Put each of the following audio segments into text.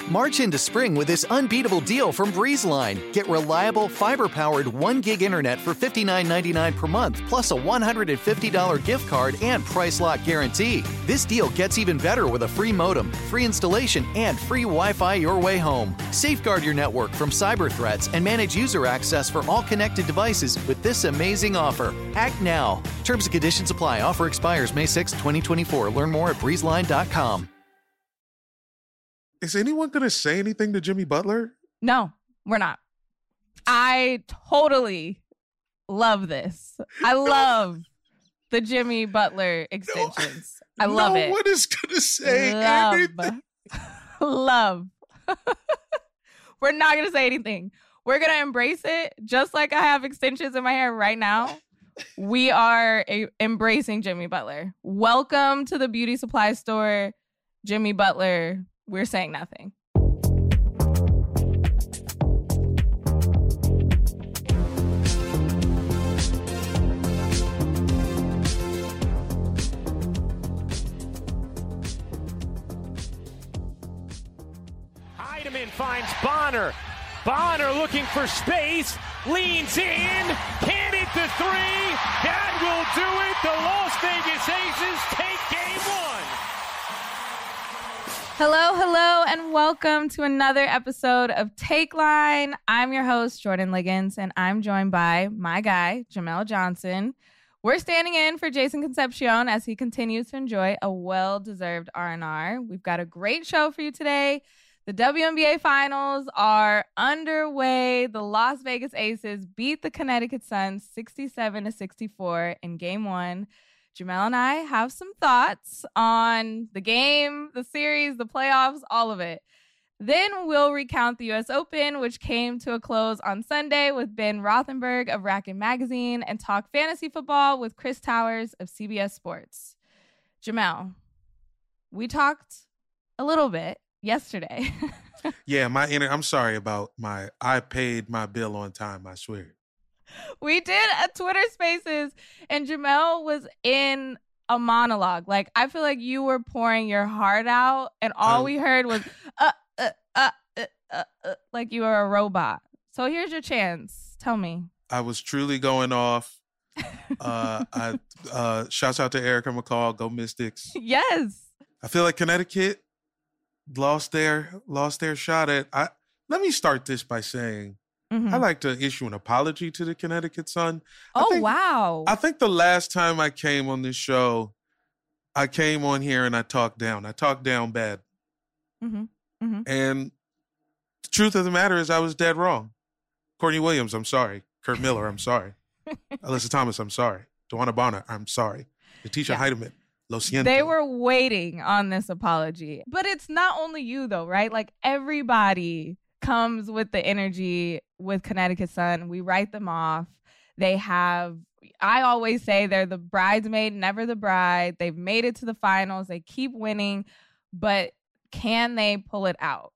March into spring with this unbeatable deal from BreezeLine. Get reliable, fiber-powered 1 gig internet for $59.99 per month, plus a $150 gift card and price lock guarantee. This deal gets even better with a free modem, free installation, and free Wi-Fi your way home. Safeguard your network from cyber threats and manage user access for all connected devices with this amazing offer. Act now. Terms and conditions apply. Offer expires May 6, 2024. Learn more at breezeline.com. Is anyone going to say anything to Jimmy Butler? No, we're not. I totally love this. I love the Jimmy Butler extensions. I love it. No one is going to say anything. Love. We're not going to say anything. We're going to embrace it just like I have extensions in my hair right now. We are embracing Jimmy Butler. Welcome to the beauty supply store, Jimmy Butler. We're saying nothing. Heidemann finds Bonner. Bonner looking for space, leans in, can't hit the three. That will do it. The Las Vegas Aces take game one. Hello, and welcome to another episode of Take Line. I'm your host, Jordan Liggins, and I'm joined by my guy, Jamel Johnson. We're standing in for Jason Concepcion as he continues to enjoy a well-deserved R&R. We've got a great show for you today. The WNBA Finals are underway. The Las Vegas Aces beat the Connecticut Suns 67-64 in Game 1. Jamel and I have some thoughts on the game, the series, the playoffs, all of it. Then we'll recount the U.S. Open, which came to a close on Sunday with Ben Rothenberg of Racket Magazine, and talk fantasy football with Chris Towers of CBS Sports. Jamel, we talked a little bit yesterday. Yeah, I'm sorry about I paid my bill on time, I swear. We did a Twitter Spaces, and Jamel was in a monologue. Like, I feel like you were pouring your heart out, and all we heard was, like you were a robot. So here's your chance. Tell me. I was truly going off. Shouts out to Erica McCall. Go Mystics. Yes. I feel like Connecticut lost their shot at. Let me start this by saying, I'd like to issue an apology to the Connecticut Sun. Wow. I think the last time I came on this show, I came on here and I talked down. I talked down bad. And the truth of the matter is I was dead wrong. Courtney Williams, I'm sorry. Kurt Miller, I'm sorry. Alyssa Thomas, I'm sorry. Dewana Bonner, I'm sorry. Letitia Heidemann, lo siento. They were waiting on this apology. But it's not only you, though, right? Like, everybody comes with the energy with Connecticut Sun. We write them off. I always say they're the bridesmaid, never the bride. They've made it to the finals. They keep winning, but can they pull it out?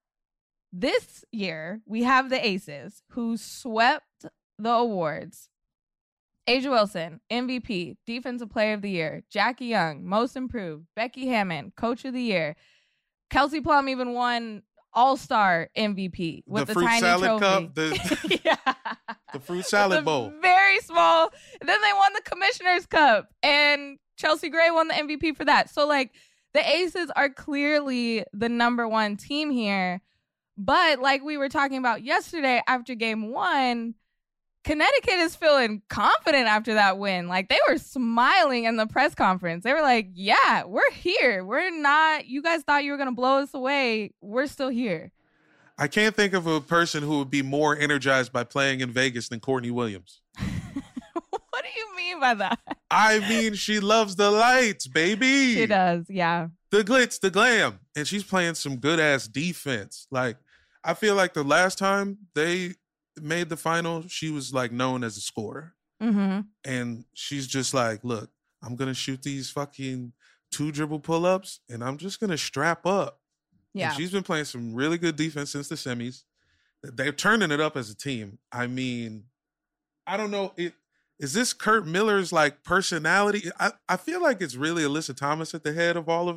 This year, we have the Aces who swept the awards. A'ja Wilson, MVP, Defensive Player of the Year. Jackie Young, Most Improved. Becky Hammon, Coach of the Year. Kelsey Plum even won All-Star MVP with the fruit tiny salad trophy. cup, the fruit salad bowl. Very small. And then they won the Commissioner's Cup, and Chelsea Gray won the MVP for that. So, like, the Aces are clearly the number one team here. But like we were talking about yesterday after Game 1, Connecticut is feeling confident after that win. Like, they were smiling in the press conference. They were like, yeah, we're here. We're not, you guys thought you were going to blow us away. We're still here. I can't think of a person who would be more energized by playing in Vegas than Courtney Williams. What do you mean by that? I mean, she loves the lights, baby. She does, yeah. The glitz, the glam. And she's playing some good-ass defense. Like, I feel like the last time they made the final, she was like known as a scorer. And she's just like, look, I'm going to shoot these fucking 2 dribble pull-ups and I'm just going to strap up. Yeah. And she's been playing some really good defense since the semis. They're turning it up as a team. I mean, I don't know. Is this Kurt Miller's like personality? I feel like it's really Alyssa Thomas at the head of all of it.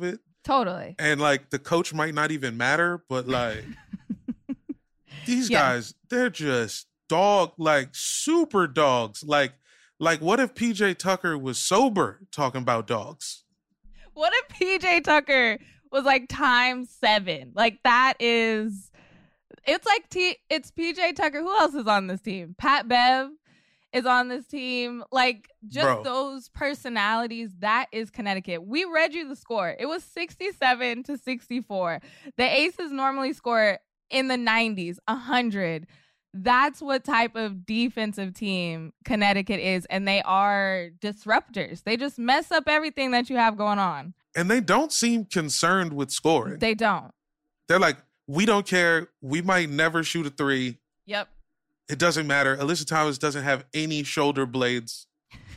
Totally. And like the coach might not even matter, but like these guys, they're just super dogs. Like what if PJ Tucker was sober talking about dogs? What if PJ Tucker was like ×7? Like that is, it's like it's PJ Tucker. Who else is on this team? Pat Bev is on this team. Like just those personalities. That is Connecticut. We read you the score. It was 67-64. The Aces normally score in the 90s, 100. That's what type of defensive team Connecticut is. And they are disruptors. They just mess up everything that you have going on. And they don't seem concerned with scoring. They don't. They're like, we don't care. We might never shoot a 3. Yep. It doesn't matter. Alyssa Thomas doesn't have any shoulder blades.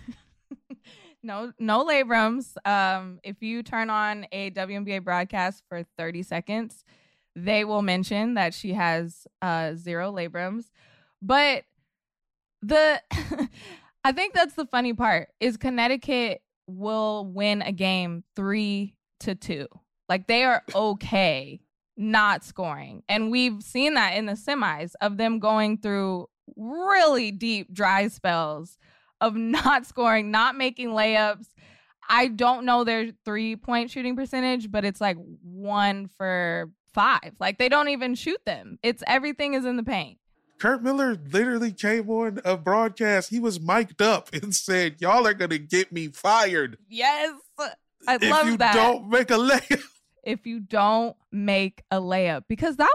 No labrums. If you turn on a WNBA broadcast for 30 seconds, they will mention that she has 0 labrums. But I think that's the funny part is Connecticut will win a game 3-2. Like they are okay not scoring. And we've seen that in the semis of them going through really deep dry spells of not scoring, not making layups. I don't know their 3-point shooting percentage, but it's like 1 for 5. Like they don't even shoot them. It's everything is in the paint. Kurt Miller literally came on a broadcast. He was mic'd up and said, y'all are going to get me fired. Yes. I love that. If you don't make a layup. If you don't make a layup. Because that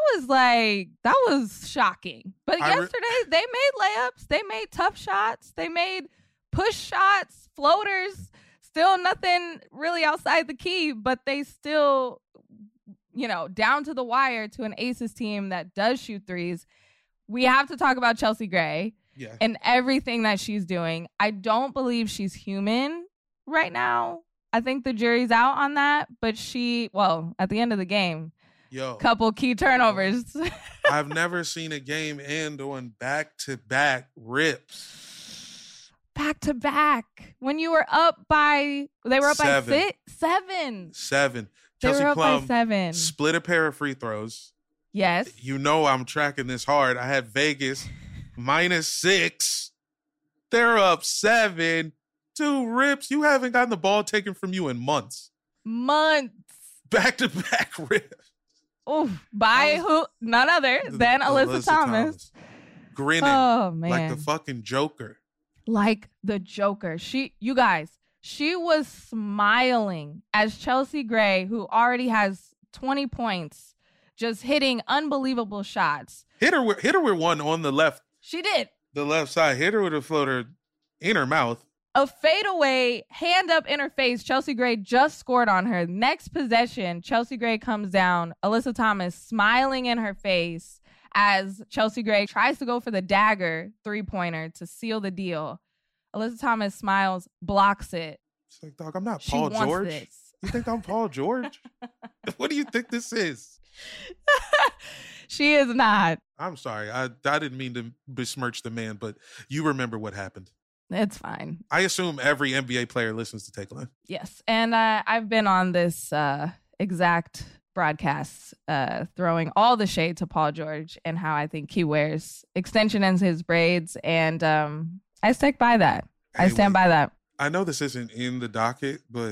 was shocking. But yesterday, they made layups. They made tough shots. They made push shots, floaters. Still nothing really outside the key, but they still, down to the wire to an Aces team that does shoot threes. We have to talk about Chelsea Gray and everything that she's doing. I don't believe she's human right now. I think the jury's out on that, but at the end of the game, couple key turnovers. I've never seen a game end on back-to-back rips. Back-to-back. When you were up by, they were up 7. by 7. 7. They Chelsea were up Plum by 7. split a pair of free throws. Yes. I'm tracking this hard. I had Vegas -6. They're up 7. 2 rips. You haven't gotten the ball taken from you in months. Back-to-back rips. Oh, by who? None other than Alyssa Thomas. Grinning. Oh, man. Like the fucking Joker. Like the Joker. She was smiling as Chelsea Gray, who already has 20 points, just hitting unbelievable shots. Hit her with one on the left. She did. The left side. Hit her with a floater in her mouth. A fadeaway, hand up in her face. Chelsea Gray just scored on her. Next possession, Chelsea Gray comes down. Alyssa Thomas smiling in her face as Chelsea Gray tries to go for the dagger 3-pointer to seal the deal. Alyssa Thomas smiles, blocks it. It's like, dog, I'm not Paul George. This. You think I'm Paul George? What do you think this is? She is not. I'm sorry. I didn't mean to besmirch the man, but you remember what happened. It's fine. I assume every NBA player listens to Take Line. Yes. And I've been on this exact broadcast throwing all the shade to Paul George and how I think he wears extension ends his braids. And I stick by that. I stand by that. I know this isn't in the docket, but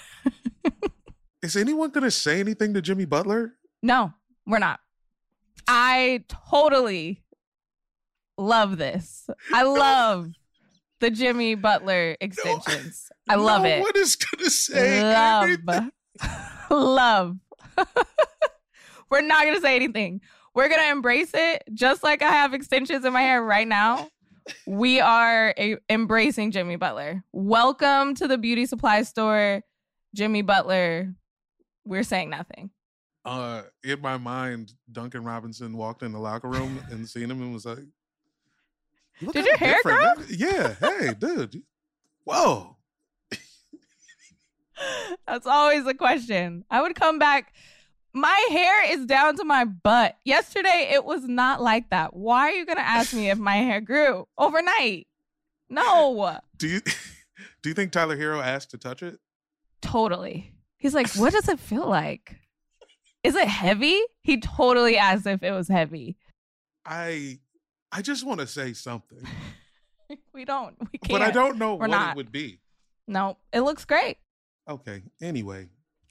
is anyone going to say anything to Jimmy Butler? No, we're not. I totally love this. I love the Jimmy Butler extensions. I love it. No one is going to say anything. Love. We're not going to say anything. We're going to embrace it just like I have extensions in my hair right now. We are embracing Jimmy Butler. Welcome to the beauty supply store, Jimmy Butler. We're saying nothing. In my mind, Duncan Robinson walked in the locker room and seen him and was like, did your hair grow? Yeah. Hey, dude. Whoa. That's always a question. I would come back. My hair is down to my butt. Yesterday, it was not like that. Why are you going to ask me if my hair grew overnight? No. Do you think Tyler Hero asked to touch it? Totally. He's like, what does it feel like? Is it heavy? He totally asked if it was heavy. I just want to say something. We can't. But I don't know what not. It would be. No, it looks great. Okay, anyway.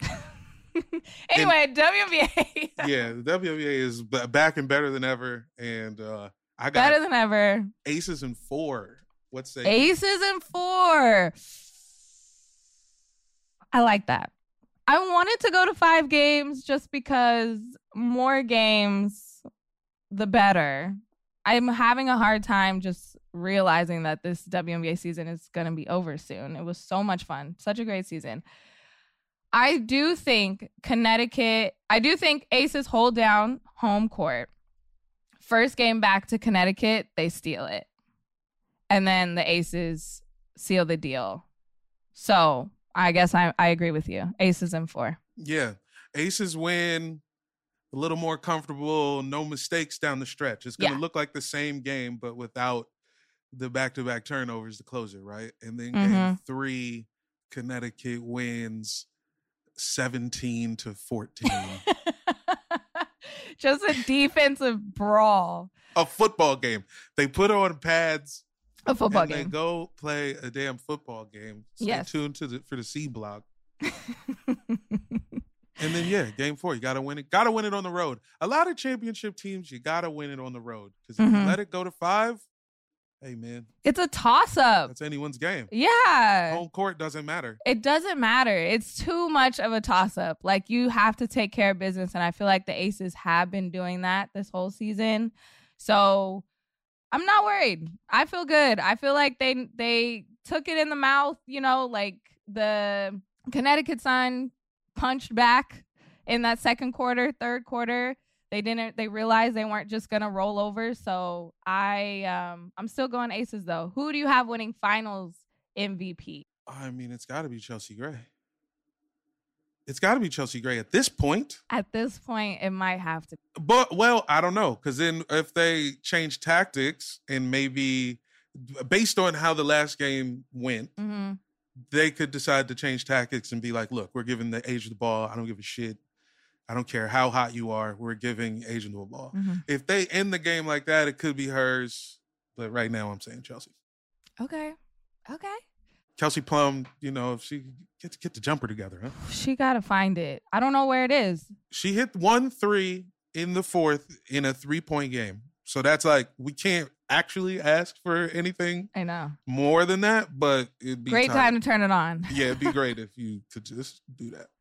WNBA. Yeah, the WNBA is back and better than ever. And I got better than ever. Aces in 4. What's say? Aces in 4. I like that. I wanted to go to 5 games just because more games, the better. I'm having a hard time just realizing that this WNBA season is going to be over soon. It was so much fun. Such a great season. I do think Aces hold down home court. First game back to Connecticut, they steal it. And then the Aces seal the deal. So I guess I agree with you. Aces in 4. Yeah. Aces win. A little more comfortable. No mistakes down the stretch. It's going to look like the same game, but without the back-to-back turnovers to close it, right? And then game 3, Connecticut wins 17-14. Just a defensive brawl. A football game. They put on pads. A football game. They go play a damn football game. Stay tuned for the C block. And then, game 4, you got to win it. Got to win it on the road. A lot of championship teams, you got to win it on the road. Because if you let it go to 5, hey, man. It's a toss-up. That's anyone's game. Yeah. Home court doesn't matter. It doesn't matter. It's too much of a toss-up. Like, you have to take care of business, and I feel like the Aces have been doing that this whole season. So I'm not worried. I feel good. I feel like they took it in the mouth, like the Connecticut Sun punched back in that second quarter, third quarter. They realized they weren't just gonna roll over. So I'm still going Aces though. Who do you have winning finals MVP? I mean, it's gotta be Chelsea Gray. It's gotta be Chelsea Gray at this point. At this point, it might have to. But I don't know. Because then if they change tactics and maybe based on how the last game went, they could decide to change tactics and be like, look, we're giving the Asian the ball. I don't give a shit. I don't care how hot you are. We're giving Asian the ball. If they end the game like that, it could be hers. But right now, I'm saying Chelsea. Okay. Kelsey Plum, if she get the jumper together, huh? She got to find it. I don't know where it is. She hit 1 3 in the 4th in a 3-point game. So that's like, we can't actually ask for anything I know more than that, but it'd be great time to turn it on. Yeah, it'd be great if you could just do that.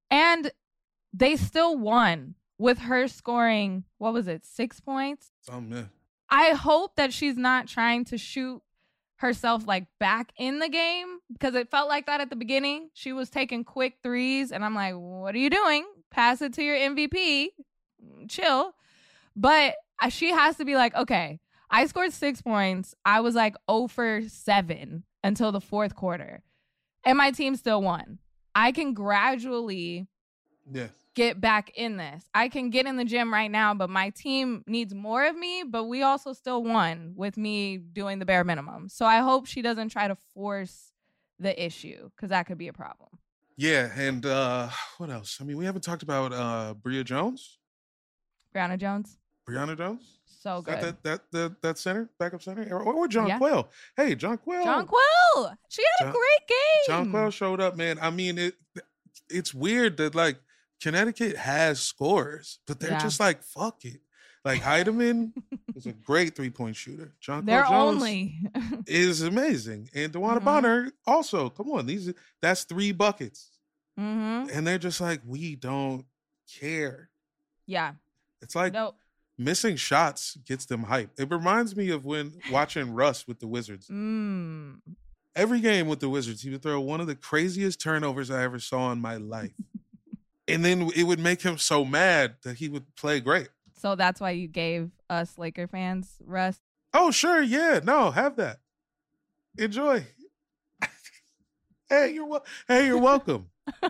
And they still won with her scoring, 6 points? Yeah. I hope that she's not trying to shoot herself like back in the game, because it felt like that at the beginning. She was taking quick threes and I'm like, what are you doing? Pass it to your MVP. Chill. But she has to be like, okay, I scored 6 points. I was like 0 for 7 until the 4th quarter. And my team still won. I can gradually get back in this. I can get in the gym right now, but my team needs more of me, but we also still won with me doing the bare minimum. So I hope she doesn't try to force the issue, because that could be a problem. Yeah, and what else? I mean, we haven't talked about Brianna Jones. Brianna Jones. So good. That center, backup center, or John Quayle. Hey, John Quayle. She had a great game. John Quayle showed up, man. I mean, it's weird that like Connecticut has scores, but they're just like, fuck it. Like Heidemann is a great 3-point shooter. John Quayle Jones is amazing, and DeWanna Bonner also. Come on, that's 3 buckets, and they're just like, we don't care. Yeah, it's like missing shots gets them hype. It reminds me of when watching Russ with the Wizards. Every game with the Wizards, he would throw one of the craziest turnovers I ever saw in my life. And then it would make him so mad that he would play great. So that's why you gave us Laker fans Russ? Oh, sure. Yeah. No, have that. Enjoy. Hey, you're welcome.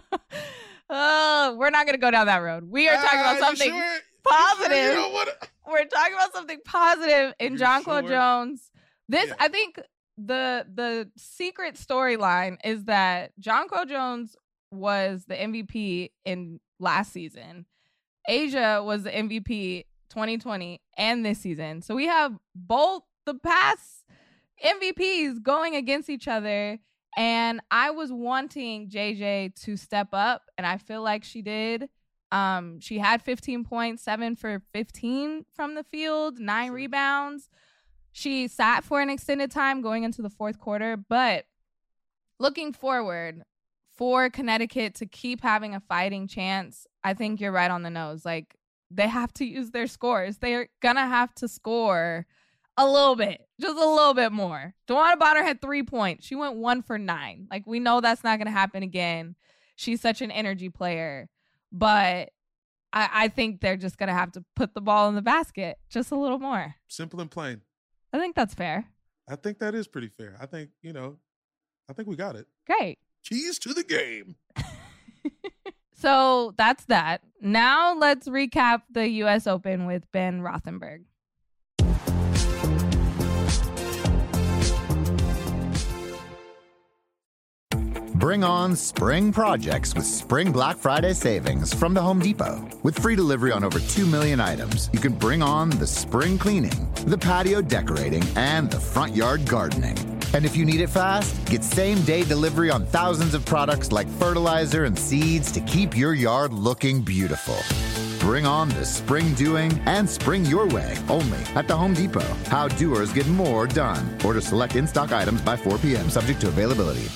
Oh, we're not going to go down that road. We are talking about something positive. You know what? We're talking about something positive in Jonquel Jones. I think the secret storyline is that Jonquel Jones was the MVP in last season. A'ja was the MVP 2020 and this season. So we have both the past MVPs going against each other. And I was wanting JJ to step up, and I feel like she did. She had 15 points, 7 for 15 from the field, 9 rebounds. She sat for an extended time going into the fourth quarter. But looking forward for Connecticut to keep having a fighting chance, I think you're right on the nose. Like, they have to use their scores. They're going to have to score a little bit, just a little bit more. DeWanna Bonner had 3 points. She went 1 for 9. Like, we know that's not going to happen again. She's such an energy player. But I think they're just going to have to put the ball in the basket just a little more. Simple and plain. I think that's fair. I think that is pretty fair. I think we got it. Great. Keys to the game. So that's that. Now let's recap the U.S. Open with Ben Rothenberg. Bring on spring projects with Spring Black Friday savings from the Home Depot. With free delivery on over 2 million items, you can bring on the spring cleaning, the patio decorating, and the front yard gardening. And if you need it fast, get same-day delivery on thousands of products like fertilizer and seeds to keep your yard looking beautiful. Bring on the spring doing and spring your way only at the Home Depot. How doers get more done. Order select in-stock items by 4 p.m. subject to availability.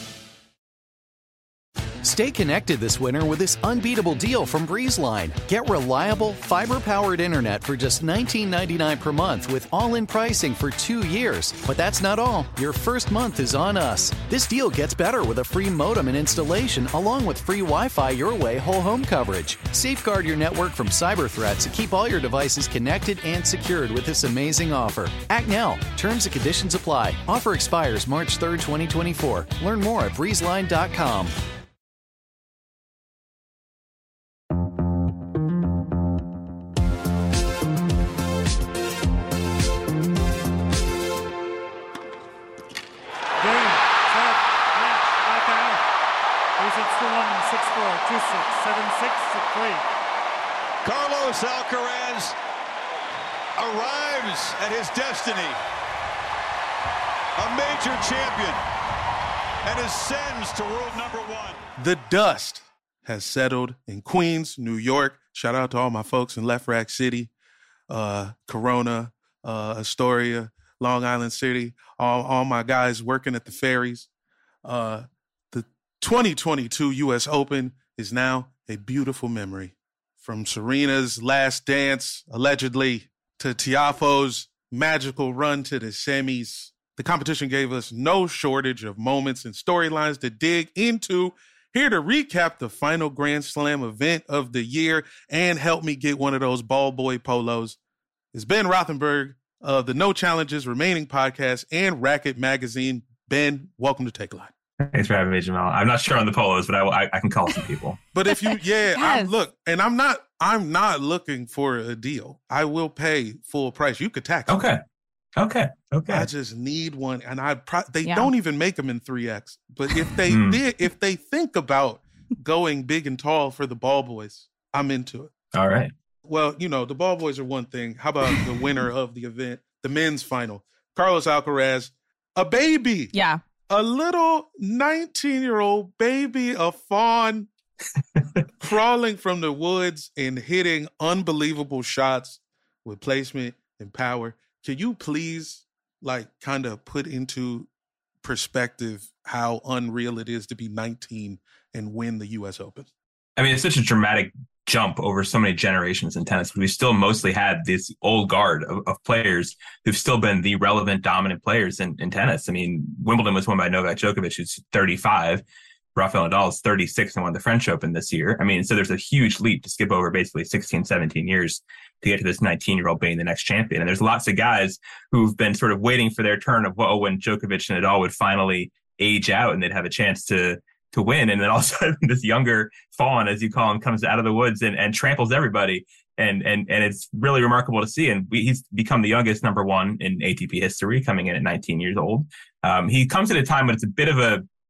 Stay connected this winter with this unbeatable deal from BreezeLine. Get reliable, fiber-powered internet for just $19.99 per month with all-in pricing for 2 years. But that's not all. Your first month is on us. This deal gets better with a free modem and installation along with free Wi-Fi your way whole home coverage. Safeguard your network from cyber threats and keep all your devices connected and secured with this amazing offer. Act now. Terms and conditions apply. Offer expires March 3rd, 2024. Learn more at breezeline.com. Carlos Alcaraz arrives at his destiny, a major champion, and ascends to world number 1. The dust has settled in Queens, New York. Shout out to all my folks in Left Rack City, Corona, Astoria, Long Island City, all my guys working at the ferries. The 2022 U.S. Open is now a beautiful memory. From Serena's last dance, allegedly, to Tiafoe's magical run to the semis, the competition gave us no shortage of moments and storylines to dig into. Here to recap the final Grand Slam event of the year and help me get one of those ball boy polos is Ben Rothenberg of the No Challenges Remaining podcast and Racket Magazine. Ben, welcome to Take Line. Thanks for having me, Jamal. I'm not sure on the polos, but I can call some people. But if you, yes. I'm not looking for a deal. I will pay full price. You could tax me. Okay. I just need one, and they don't even make them in 3X. But if they if they think about going big and tall for the ball boys, I'm into it. All right. Well, the ball boys are one thing. How about the winner of the event, the men's final, Carlos Alcaraz, a baby. Yeah. A little 19-year-old baby, a fawn, crawling from the woods and hitting unbelievable shots with placement and power. Can you please, kind of put into perspective how unreal it is to be 19 and win the U.S. Open? I mean, it's such a dramatic jump over so many generations in tennis. We still mostly had this old guard of players who've still been the relevant, dominant players in tennis. I mean, Wimbledon was won by Novak Djokovic, who's 35. Rafael Nadal is 36 and won the French Open this year. I mean, so there's a huge leap to skip over basically 16, 17 years to get to this 19-year-old being the next champion. And there's lots of guys who've been sort of waiting for their turn of when Djokovic and Nadal would finally age out and they'd have a chance to win. And then all of a sudden this younger fawn, as you call him, comes out of the woods and tramples everybody. And it's really remarkable to see. And he's become the youngest number 1 in ATP history, coming in at 19 years old. He comes at a time when it's a bit of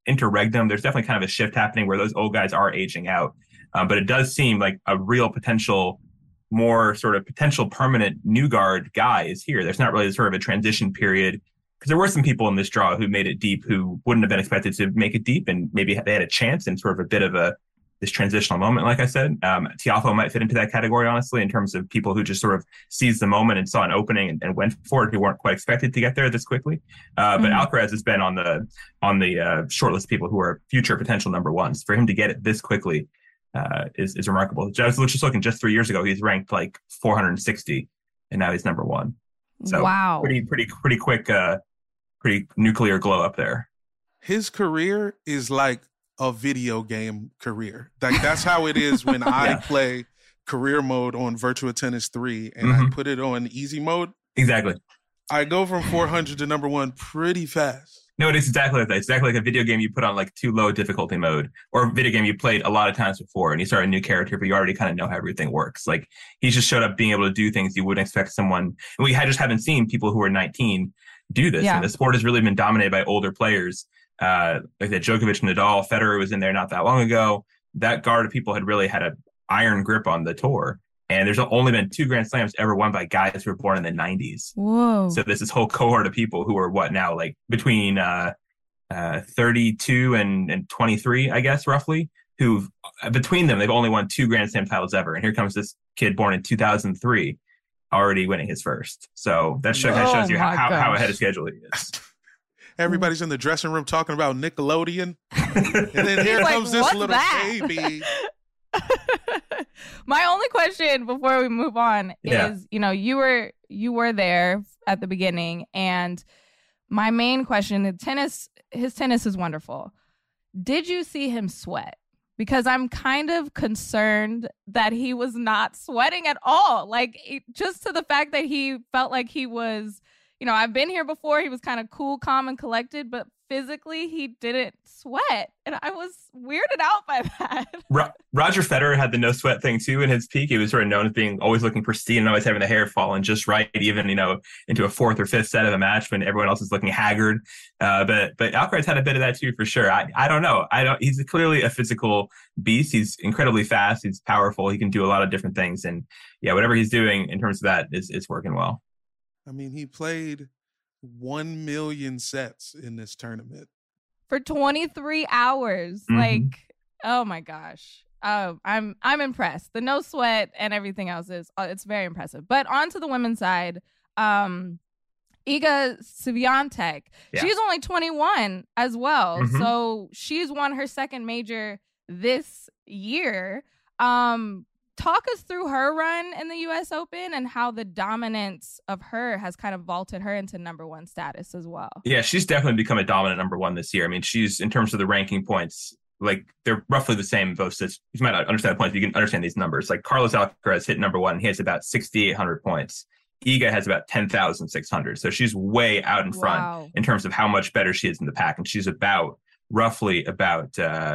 interregnum, there's definitely kind of a shift happening where those old guys are aging out. But it does seem like a real potential, more sort of potential permanent new guard guy is here. There's not really sort of a transition period, because there were some people in this draw who made it deep who wouldn't have been expected to make it deep, and maybe they had a chance in sort of a bit of this transitional moment, like I said. Tiafoe might fit into that category, honestly, in terms of people who just sort of seized the moment and saw an opening and went for it, who weren't quite expected to get there this quickly. But Alcaraz has been on the short list of people who are future potential number ones. For him to get it this quickly is remarkable. I was just looking, just 3 years ago, he's ranked like 460, and now he's number one. So wow, pretty quick, pretty nuclear glow up there. His career is like a video game career. Like that's how it is when I play career mode on Virtua Tennis 3 and I put it on easy mode. Exactly. I go from 400 to number one pretty fast. No, it is exactly like that. It's exactly like a video game you put on like too low difficulty mode, or a video game you played a lot of times before and you start a new character, but you already kind of know how everything works. Like he's just showed up being able to do things you wouldn't expect someone. And we just haven't seen people who are 19 do this. Yeah. And the sport has really been dominated by older players. Like that Djokovic, Nadal, Federer was in there not that long ago. That guard of people had really had an iron grip on the tour. And there's only been 2 Grand Slams ever won by guys who were born in the 90s. Whoa. So there's this whole cohort of people who are like between 32 and 23, I guess, roughly, who between them, they've only won 2 Grand Slam titles ever. And here comes this kid born in 2003, already winning his first. So that shows you how ahead of schedule he is. Everybody's in the dressing room talking about Nickelodeon. And then here comes this little baby. My only question before we move on is, you were there at the beginning, and my main question, his tennis is wonderful. Did you see him sweat? Because I'm kind of concerned that he was not sweating at all. Like, just to the fact that he felt like he was, I've been here before. He was kind of cool, calm, and collected, but physically he didn't sweat. And I was weirded out by that. Roger Federer had the no sweat thing too in his peak. He was sort of known as being always looking pristine and always having the hair falling just right, even, into a 4th or 5th set of a match when everyone else is looking haggard. But Alcaraz had a bit of that too, for sure. I don't know. He's clearly a physical beast. He's incredibly fast. He's powerful. He can do a lot of different things. And whatever he's doing in terms of that is working well. I mean, he played 1 million sets in this tournament for 23 hours. Like, oh my gosh. I'm impressed. The no sweat and everything else it's very impressive. But on to the women's side, Iga Swiatek. Yeah. She's only 21 as well. So she's won her second major this year. Talk us through her run in the U.S. Open and how the dominance of her has kind of vaulted her into number one status as well. Yeah, she's definitely become a dominant number one this year. I mean, she's, in terms of the ranking points, like they're roughly the same. Both you might not understand the points, but you can understand these numbers. Like Carlos Alcaraz hit number one. He has about 6,800 points. Iga has about 10,600. So she's way out in front in terms of how much better she is in the pack. And she's roughly about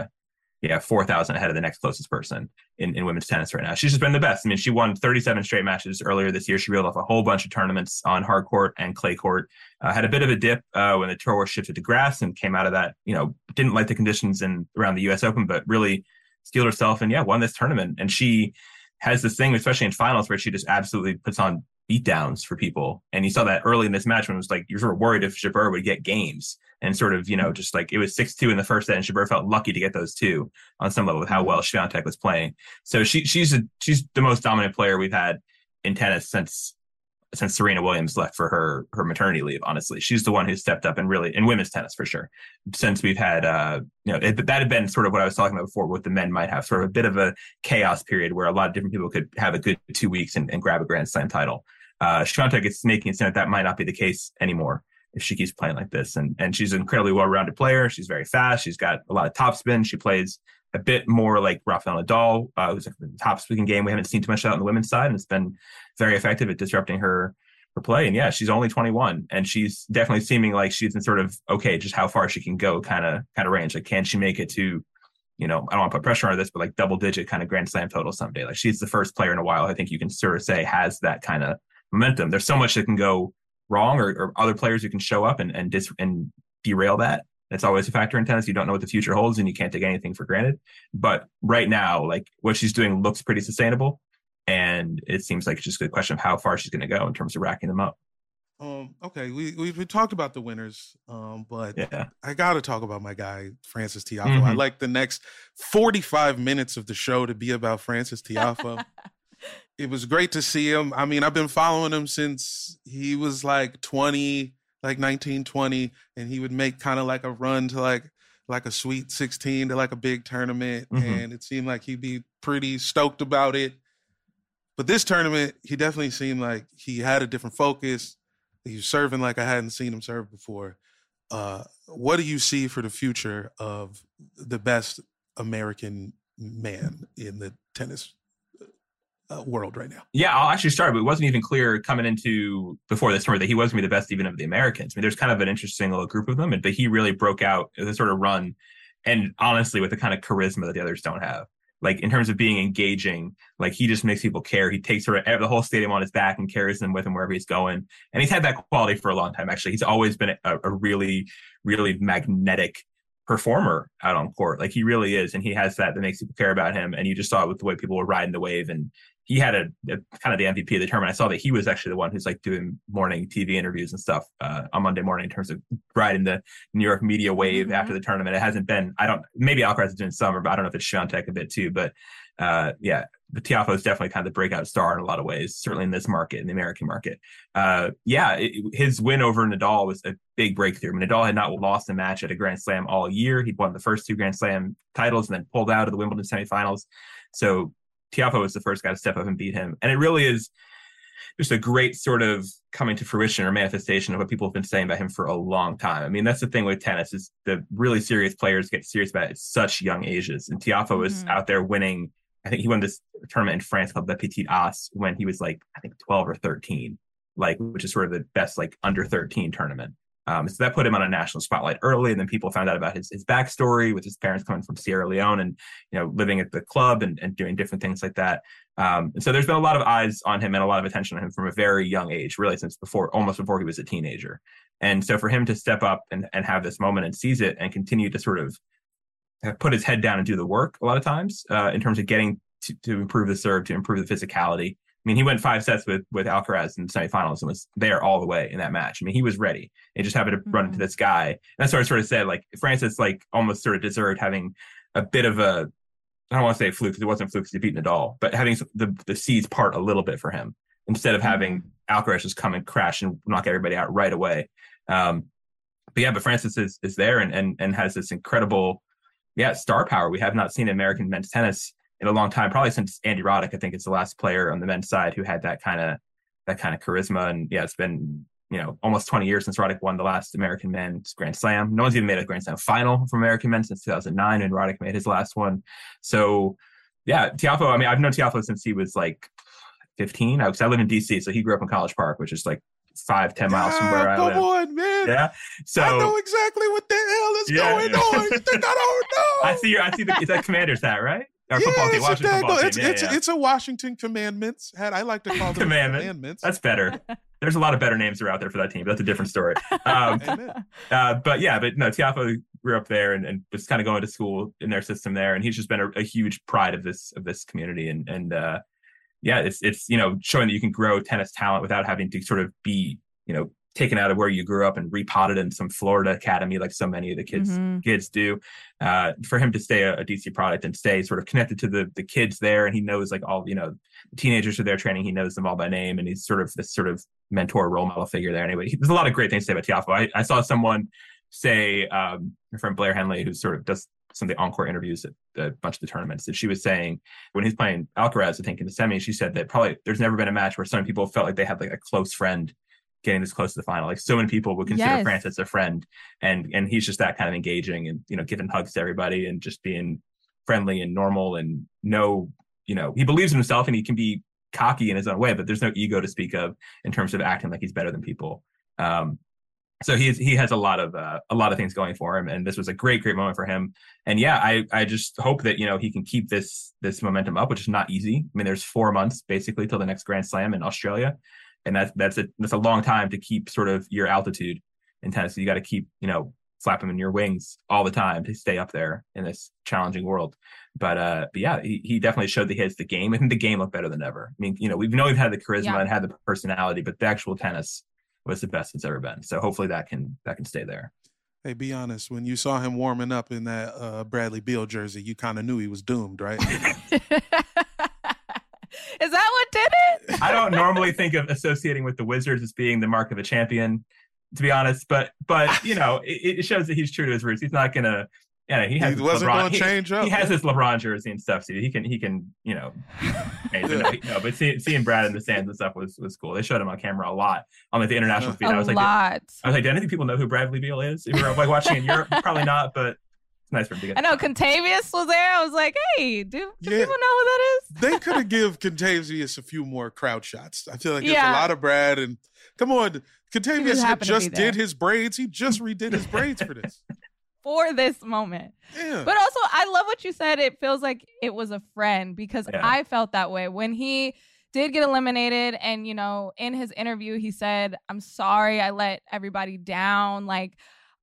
4,000 ahead of the next closest person in women's tennis right now. She's just been the best. I mean, she won 37 straight matches earlier this year. She reeled off a whole bunch of tournaments on hard court and clay court. Had a bit of a dip when the tour shifted to grass and came out of that, didn't like the conditions around the US Open, but really steeled herself and won this tournament. And she has this thing, especially in finals, where she just absolutely puts on beatdowns for people. And you saw that early in this match when it was like, you're sort of worried if Jabeur would get games, and sort of, just like it was 6-2 in the first set and Jabeur felt lucky to get those 2 on some level with how well Swiatek was playing. So she's the most dominant player we've had in tennis since Serena Williams left for her maternity leave. Honestly, she's the one who stepped up and really, in women's tennis for sure, since we've had, that had been sort of what I was talking about before, what the men might have, sort of a bit of a chaos period where a lot of different people could have a good 2 weeks and grab a Grand Slam title. Swiatek is making it sound that might not be the case anymore if she keeps playing like this. And she's an incredibly well-rounded player. She's very fast. She's got a lot of topspin. She plays a bit more like Rafael Nadal, who's a top-speaking game. We haven't seen too much of that on the women's side, and it's been very effective at disrupting her play. And she's only 21, and she's definitely seeming like she's in sort of, just how far she can go kind of range. Like, can she make it to, I don't want to put pressure on this, but like double-digit kind of Grand Slam total someday? Like, she's the first player in a while I think you can sort of say has that kind of momentum. There's so much that can go wrong, or other players who can show up and derail that. It's always a factor in tennis. You don't know what the future holds, and you can't take anything for granted. But right now, like what she's doing looks pretty sustainable, and it seems like it's just a question of how far she's going to go in terms of racking them up. Okay, we've talked about the winners, but yeah. I got to talk about my guy, Frances Tiafoe. Mm-hmm. I like the next 45 minutes of the show to be about Frances Tiafoe. It was great to see him. I mean, I've been following him since he was like 20, like 19, 20, and he would make kind of like a run to like a Sweet 16 to like a big tournament, and it seemed like he'd be pretty stoked about it. But this tournament, he definitely seemed like he had a different focus. He was serving like I hadn't seen him serve before. What do you see for the future of the best American man in the tennis world right now? Yeah, I'll actually start, but it wasn't even clear coming into before this tournament that he was going to be the best even of the Americans. I mean, there's kind of an interesting little group of them, but he really broke out the sort of run, and honestly, with the kind of charisma that the others don't have. Like in terms of being engaging, like he just makes people care. He takes sort of the whole stadium on his back and carries them with him wherever he's going. And he's had that quality for a long time, actually. He's always been a really, really magnetic performer out on court. Like he really is. And he has that makes people care about him. And you just saw it with the way people were riding the wave. And he had a kind of the MVP of the tournament. I saw that he was actually the one who's like doing morning TV interviews and stuff on Monday morning in terms of riding the New York media wave after the tournament. It hasn't been, maybe Alcaraz is doing summer, but I don't know if it's Swiatek a bit too. But yeah, but Tiafoe is definitely kind of the breakout star in a lot of ways, certainly in this market, in the American market. His win over Nadal was a big breakthrough. I mean, Nadal had not lost a match at a Grand Slam all year. He'd won the first 2 Grand Slam titles and then pulled out of the Wimbledon semifinals. So Tiafoe was the first guy to step up and beat him. And it really is just a great sort of coming to fruition or manifestation of what people have been saying about him for a long time. I mean, that's the thing with tennis is the really serious players get serious about it at such young ages. And Tiafoe was out there winning. I think he won this tournament in France called the Petit As when he was like, I think 12 or 13, like, which is sort of the best, like under 13 tournament. So that put him on a national spotlight early, and then people found out about his backstory with his parents coming from Sierra Leone and, you know, living at the club and doing different things like that. And so there's been a lot of eyes on him and a lot of attention on him from a very young age, really since almost before he was a teenager. And so for him to step up and have this moment and seize it and continue to sort of put his head down and do the work a lot of times in terms of getting to improve the serve, to improve the physicality. I mean, he went 5 sets with Alcaraz in the semifinals and was there all the way in that match. I mean, he was ready. He just happened to run into this guy. And that's what I sort of said, like, Frances, like, almost sort of deserved having a bit of a, I don't want to say fluke because it wasn't fluke because he beat Nadal, but having the seeds part a little bit for him instead of having Alcaraz just come and crash and knock everybody out right away. But Frances is there and has this incredible, star power. We have not seen American men's tennis in a long time, probably since Andy Roddick. I think it's the last player on the men's side who had that kind of charisma. And it's been, almost 20 years since Roddick won the last American men's Grand Slam. No one's even made a Grand Slam final from American men since 2009 when Roddick made his last one. So Tiafoe, I mean, I've known Tiafoe since he was like 15. I live in DC, so he grew up in College Park, which is like 5-10 miles from where I live. Come on, man. Yeah. So I know exactly what the hell is going on. You think I don't know? I see it's that Commander's hat, right? Or football team, Washington football team. It's a Washington Commandments hat. I like to call them Commandments. That's better. There's a lot of better names that are out there for that team, but that's a different story. But no, Tiafoe grew up there and was kind of going to school in their system there, and he's just been a huge pride of this community. It's showing that you can grow tennis talent without having to sort of be taken out of where you grew up and repotted in some Florida academy like so many of the kids do. For him to stay a DC product and stay sort of connected to the kids there, and he knows like all the teenagers who they're training, he knows them all by name, and he's sort of this sort of mentor role model figure there. Anyway, there's a lot of great things to say about Tiafoe. I saw someone say, from Blair Henley, who sort of does some of the encore interviews at a bunch of the tournaments, that she was saying when he's playing Alcaraz, I think in the semi, she said that probably there's never been a match where some people felt like they had like a close friend getting this close to the final. Like so many people would consider Frances a friend, and he's just that kind of engaging and giving hugs to everybody and just being friendly and normal and he believes in himself and he can be cocky in his own way, but there's no ego to speak of in terms of acting like he's better than people. So he has a lot of things going for him, and this was a great moment for him. And I just hope that he can keep this momentum up, which is not easy. I mean, there's 4 months basically till the next Grand Slam in Australia. And that's a long time to keep sort of your altitude in tennis. So you got to keep, flap them in your wings all the time to stay up there in this challenging world. But yeah, he definitely showed that he has the game. I think the game looked better than ever. I mean, we've had the charisma and had the personality, but the actual tennis was the best it's ever been. So hopefully that can stay there. Hey, be honest. When you saw him warming up in that Bradley Beal jersey, you kind of knew he was doomed, right? Is that what did it? I don't normally think of associating with the Wizards as being the mark of a champion, to be honest. But it shows that he's true to his roots. He's not gonna. Yeah, he wasn't going to change up. He has his LeBron jersey and stuff, so he can change. But seeing Brad in the stands and stuff was cool. They showed him on camera a lot on the international feed. I was like, do any people know who Bradley Beal is? If you're watching in Europe, probably not, but it's nice for him to get. I know Contavious was there. I was like, hey, do people know who that is? They could have give Contavious a few more crowd shots. I feel like there's a lot of Brad, and come on, Contavious just did his braids. He just redid his braids for this. For this moment. Yeah. But also, I love what you said. It feels like it was a friend, because I felt that way when he did get eliminated. And, in his interview, he said, I'm sorry I let everybody down. Like,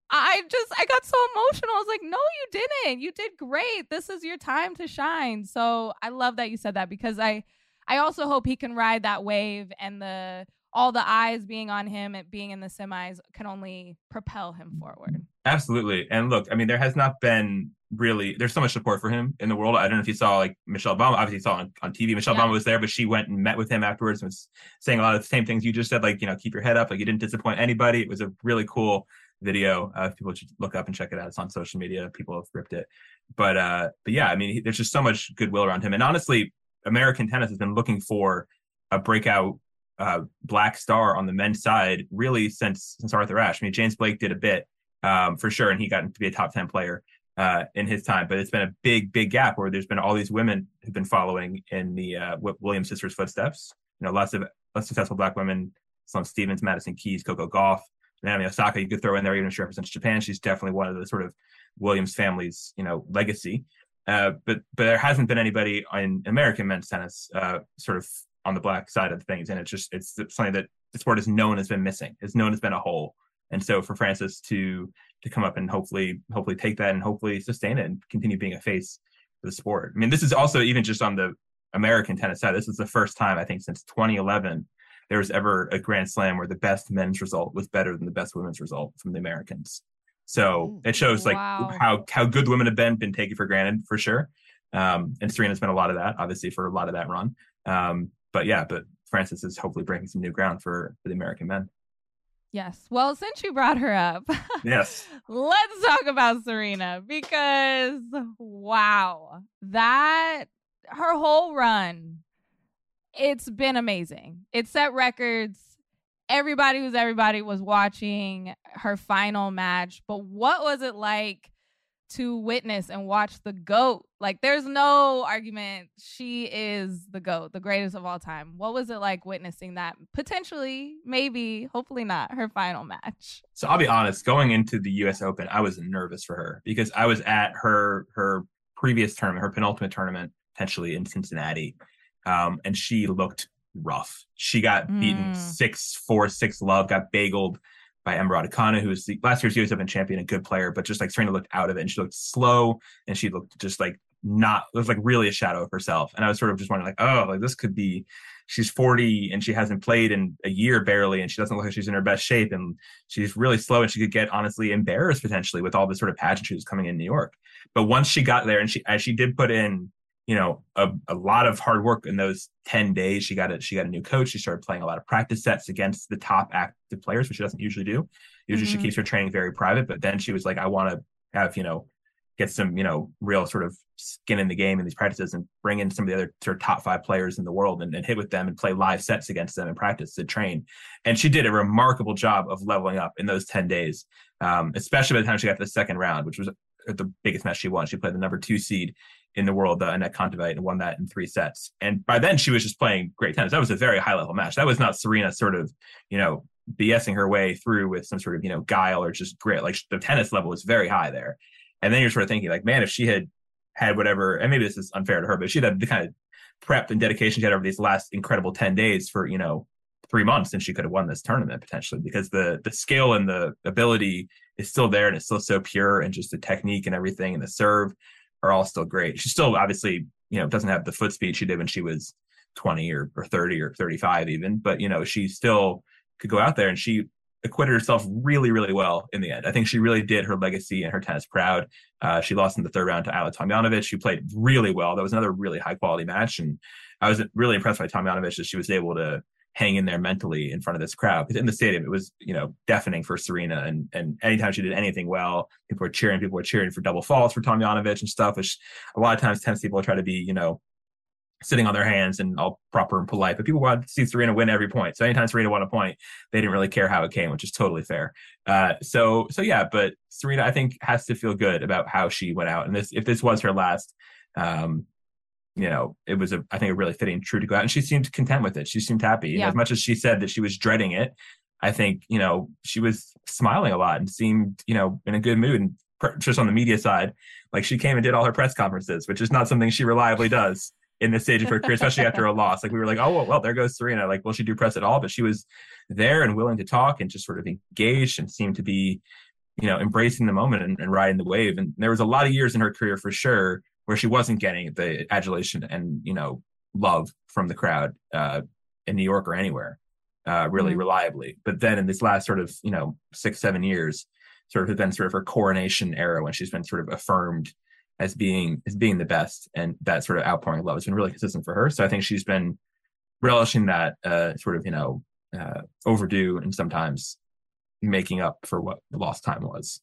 I got so emotional. I was like, no, you didn't. You did great. This is your time to shine. So I love that you said that, because I also hope he can ride that wave, and all the eyes being on him and being in the semis can only propel him forward. Absolutely. And look, I mean, there has not been there's so much support for him in the world. I don't know if you saw like Michelle Obama, obviously you saw on TV, Michelle Obama was there, but she went and met with him afterwards and was saying a lot of the same things you just said, like, keep your head up, like you didn't disappoint anybody. It was a really cool video. People should look up and check it out. It's on social media. People have ripped it. But yeah, I mean, there's just so much goodwill around him. And honestly, American tennis has been looking for a breakout black star on the men's side really since Arthur Ashe. I mean, James Blake did a bit for sure, and he got to be a top 10 player in his time. But it's been a big gap where there's been all these women who've been following in the Williams sisters' footsteps. Lots of successful black women: Sloane Stephens, Madison Keys, Coco Gauff, Naomi Osaka. You could throw in there, even if she represents Japan. She's definitely one of the sort of Williams family's legacy. But there hasn't been anybody in American men's tennis sort of on the black side of things, and it's something that the sport has known has been missing. It's known has been a hole. And so for Frances to come up and hopefully take that and hopefully sustain it and continue being a face for the sport. I mean, this is also even just on the American tennis side. This is the first time, I think, since 2011 there was ever a Grand Slam where the best men's result was better than the best women's result from the Americans. So it shows how good the women have been taken for granted, for sure. And Serena's been a lot of that, obviously, for a lot of that run. But Frances is hopefully breaking some new ground for the American men. Yes. Well, since you brought her up, yes, let's talk about Serena, because wow, her whole run, it's been amazing. It set records. Everybody was watching her final match. But what was it like to witness and watch the GOAT? Like, there's no argument. She is the GOAT, the greatest of all time. What was it like witnessing that? Potentially, maybe, hopefully not, her final match. So I'll be honest, going into the US Open, I was nervous for her because I was at her previous tournament, her penultimate tournament, potentially in Cincinnati. And she looked rough. She got beaten 6-4, 6-love, got bageled by Emma Raducanu, who was last year's US Open champion, a good player, but just like Serena looked out of it, and she looked slow, and she looked just like it was like really a shadow of herself. And I was sort of just wondering, like, this could be, she's 40 and she hasn't played in a year barely, and she doesn't look like she's in her best shape, and she's really slow, and she could get honestly embarrassed potentially with all the sort of pageantry that's coming in New York. But once she got there, and she did put in, a lot of hard work in those 10 days. She got a new coach. She started playing a lot of practice sets against the top active players, which she doesn't usually do. Usually she keeps her training very private, but then she was like, I want to have, get some, real sort of skin in the game in these practices and bring in some of the other sort of top 5 players in the world and hit with them and play live sets against them in practice to train. And she did a remarkable job of leveling up in those 10 days, especially by the time she got to the second round, which was the biggest match she won. She played the number 2 seed in the world, Annette Kontaveit, and won that in 3 sets. And by then she was just playing great tennis. That was a very high level match. That was not Serena sort of, BSing her way through with some sort of, guile or just grit. Like, the tennis level was very high there. And then you're sort of thinking like, man, if she had whatever, and maybe this is unfair to her, but she'd had the kind of prep and dedication she had over these last incredible 10 days for, 3 months, and she could have won this tournament potentially, because the skill and the ability is still there, and it's still so pure, and just the technique and everything and the serve are all still great. She still obviously, doesn't have the foot speed she did when she was 20 or 30 or 35 even, but she still could go out there, and she acquitted herself really, really well in the end. I think she really did her legacy and her tennis proud. She lost in the third round to Ajla Tomljanovic, who played really well. That was another really high quality match. And I was really impressed by Tomljanovic that she was able to hang in there mentally in front of this crowd. Because in the stadium, it was, deafening for Serena. And anytime she did anything well, people were cheering for double faults for Tomljanovic and stuff, which a lot of times tennis people try to be, sitting on their hands and all proper and polite, but people wanted to see Serena win every point. So anytime Serena won a point, they didn't really care how it came, which is totally fair. So yeah, but Serena, I think, has to feel good about how she went out. And if this was her last, it was I think a really fitting true to go out, and she seemed content with it. She seemed happy. Yeah. As much as she said that she was dreading it, I think, she was smiling a lot and seemed, in a good mood. And just on the media side, like, she came and did all her press conferences, which is not something she reliably does in this stage of her career, especially after a loss. Like, we were like, oh, well, there goes Serena. Like, will she do press at all? But she was there and willing to talk and just sort of engaged, and seemed to be, embracing the moment and riding the wave. And there was a lot of years in her career, for sure, where she wasn't getting the adulation and, love from the crowd in New York or anywhere really reliably. But then in this last sort of, 6-7 years, sort of has been sort of her coronation era, when she's been sort of affirmed as being the best, and that sort of outpouring of love has been really consistent for her. So I think she's been relishing that sort of, overdue, and sometimes making up for what the lost time was.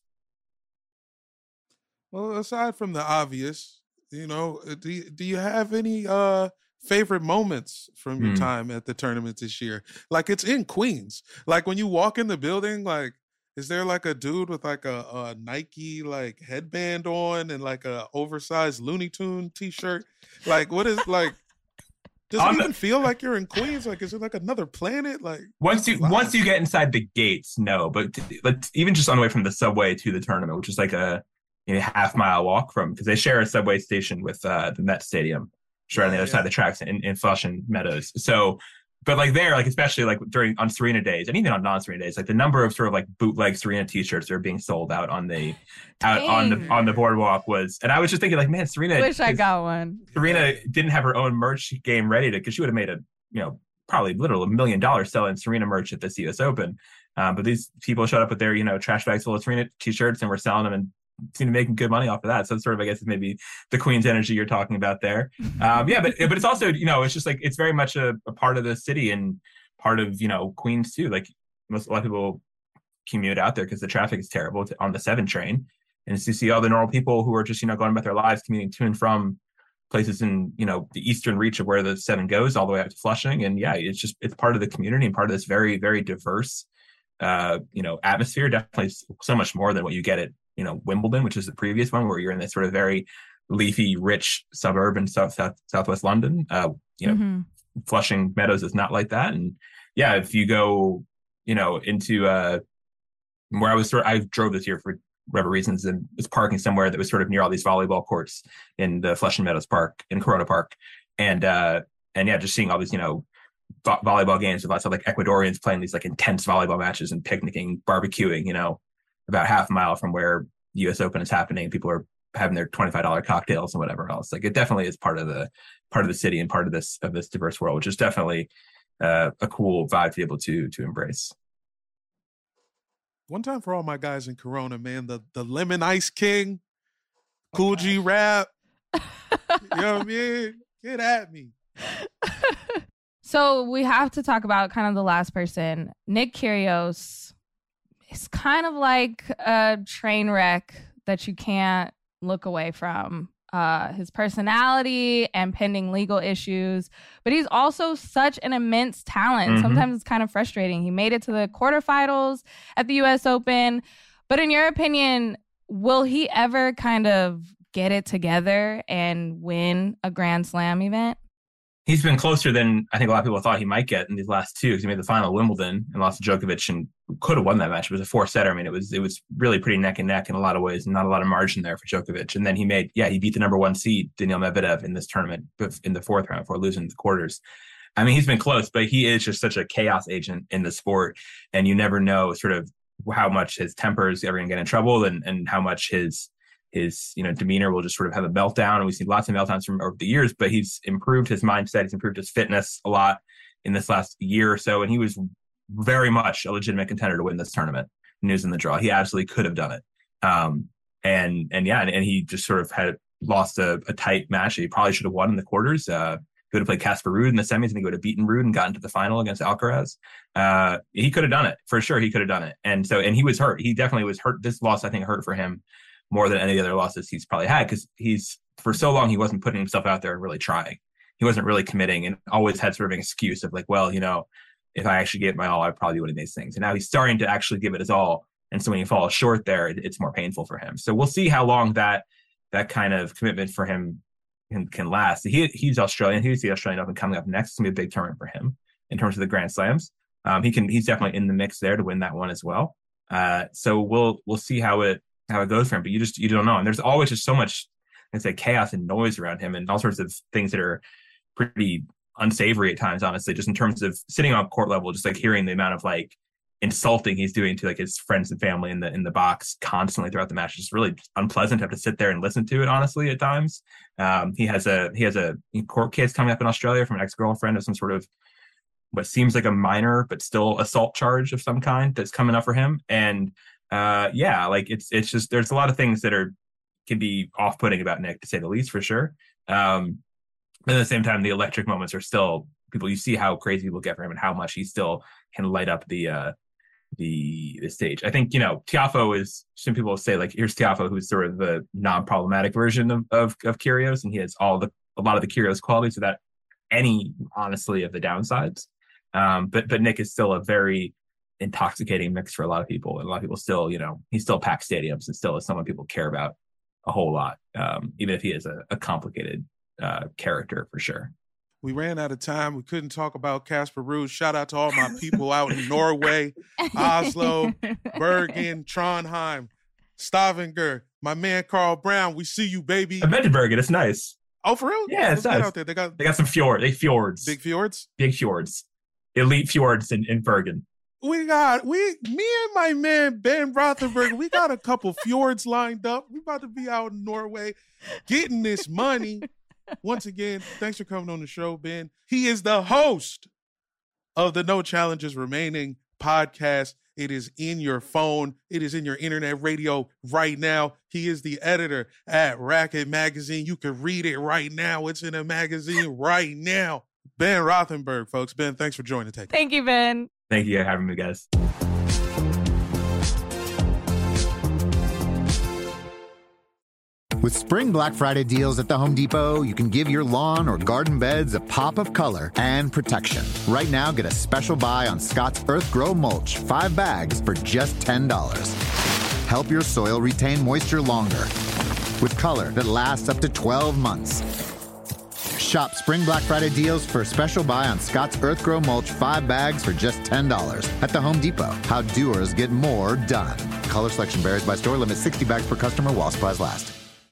Well, aside from the obvious, do you have any favorite moments from your time at the tournament this year? Like, it's in Queens. Like, when you walk in the building, like, is there like a dude with like a Nike like headband on and like a oversized Looney Tune t-shirt? Like, what is like? Does it even feel like you're in Queens? Like, is it like another planet? Like, once you get inside the gates, no. But even just on the way from the subway to the tournament, which is like a half-mile walk from, because they share a subway station with the Met Stadium, right on the other side of the tracks in Flushing Meadows. So. But like there, like especially like on Serena days, and even on non-Serena days, like the number of sort of like bootleg Serena t-shirts that are being sold out on the boardwalk was, and I was just thinking, like, man, Serena. Wish I got one. Serena didn't have her own merch game ready because she would have made probably literally $1 million selling Serena merch at this US Open. But these people showed up with their trash bags full of Serena t-shirts and were selling them, and seem to be making good money off of that. So it's sort of, I guess, maybe the Queen's energy you're talking about there. But it's also, it's just like, it's very much a part of the city and part of, Queens too. Like, a lot of people commute out there because the traffic is terrible on the 7 train. And it's to see all the normal people who are just, going about their lives, commuting to and from places in, the eastern reach of where the 7 goes all the way up to Flushing. And yeah, it's part of the community and part of this very, very diverse, atmosphere. Definitely so much more than what you get at, Wimbledon, which is the previous one, where you're in this sort of very leafy, rich suburb in southwest London. Flushing Meadows is not like that. And yeah, if you go, into where I drove this year for whatever reasons, and was parking somewhere that was sort of near all these volleyball courts in the Flushing Meadows Park, in Corona Park. And yeah, just seeing all these, volleyball games with lots of like Ecuadorians playing these like intense volleyball matches and picnicking, barbecuing, about half a mile from where the US Open is happening. People are having their $25 cocktails and whatever else. Like, it definitely is part of the city and part of this diverse world, which is definitely a cool vibe to be able to embrace. One time for all my guys in Corona, man, the Lemon Ice King, Cool G Rap. You know what I mean? Get at me. So we have to talk about kind of the last person, Nick Kyrgios. It's kind of like a train wreck that you can't look away from. His personality and pending legal issues, but he's also such an immense talent. Mm-hmm. Sometimes it's kind of frustrating. He made it to the quarterfinals at the US Open, but in your opinion, will he ever kind of get it together and win a Grand Slam event? He's been closer than I think a lot of people thought he might get in these last 2, because he made the final at Wimbledon and lost to Djokovic and could have won that match. It was a 4-setter. I mean, it was really pretty neck and neck in a lot of ways, and not a lot of margin there for Djokovic. And then he beat the number 1 seed, Daniil Medvedev, in this tournament in the 4th round before losing the quarters. I mean, he's been close, but he is just such a chaos agent in the sport. And you never know sort of how much his temper is ever going to get in trouble and how much his demeanor will just sort of have a meltdown. And we've seen lots of meltdowns from over the years, but he's improved his mindset. He's improved his fitness a lot in this last year or so. And he was very much a legitimate contender to win this tournament. News in the draw. He absolutely could have done it. And he just sort of had lost a tight match that he probably should have won in the quarters. He would have played Casper Ruud in the semis, and he would have beaten Ruud and gotten to the final against Alcaraz. He could have done it for sure. He could have done it. And he was hurt. He definitely was hurt. This loss, I think, hurt for him more than any other losses he's probably had, because for so long, he wasn't putting himself out there and really trying. He wasn't really committing and always had sort of an excuse of like, well, if I actually gave my all, I'd probably be winning these things. And now he's starting to actually give it his all. And so when he falls short there, it's more painful for him. So we'll see how long that kind of commitment for him can last. He's Australian. He's the Australian Open coming up next. It's going to be a big tournament for him in terms of the Grand Slams. He's definitely in the mix there to win that one as well. So we'll see how it goes for him. But you don't know. And there's always just so much, I'd say, chaos and noise around him and all sorts of things that are pretty unsavory at times, honestly, just in terms of sitting on court level, just like hearing the amount of like insulting he's doing to like his friends and family in the box constantly throughout the match. It's really unpleasant to have to sit there and listen to it, honestly, at times. He has a court case coming up in Australia from an ex-girlfriend of some sort of what seems like a minor but still assault charge of some kind that's coming up for him. And it's just, there's a lot of things that can be off-putting about Nick, to say the least, for sure. But at the same time, the electric moments are still people. You see how crazy people get for him and how much he still can light up the stage. I think, Tiafoe is, some people say like, here's Tiafoe, who's sort of the non-problematic version of Kyrgios, and he has a lot of the Kyrgios qualities without any, honestly, of the downsides. But Nick is still a very intoxicating mix for a lot of people, and a lot of people still, he still packs stadiums and still is someone people care about a whole lot, even if he is a complicated character for sure. We ran out of time. We couldn't talk about Casper Ruud. Shout out to all my people out in Norway, Oslo, Bergen, Trondheim, Stavanger, my man Carl Brown. We see you, baby. I've been to Bergen. It's nice. Oh, for real? Yeah, it's nice. Out there. They got some fjords. Big fjords? Big fjords. Elite fjords in Bergen. Me and my man Ben Rothenberg, we got a couple fjords lined up. We about to be out in Norway getting this money. Once again, thanks for coming on the show, Ben. He is the host of the No Challenges Remaining podcast. It is in your phone. It is in your internet radio right now. He is the editor at Racket Magazine. You can read it right now. It's in a magazine right now. Ben Rothenberg, folks. Ben, thanks for joining the Take. Thank you, Ben. Thank you for having me, guys. With Spring Black Friday deals at the Home Depot, you can give your lawn or garden beds a pop of color and protection. Right now, get a special buy on Scott's Earth Grow Mulch, 5 bags for just $10. Help your soil retain moisture longer with color that lasts up to 12 months. Shop Spring Black Friday deals for a special buy on Scott's Earth Grow Mulch, 5 bags for just $10 at the Home Depot. How doers get more done. Color selection varies by store. Limit 60 bags per customer while supplies last.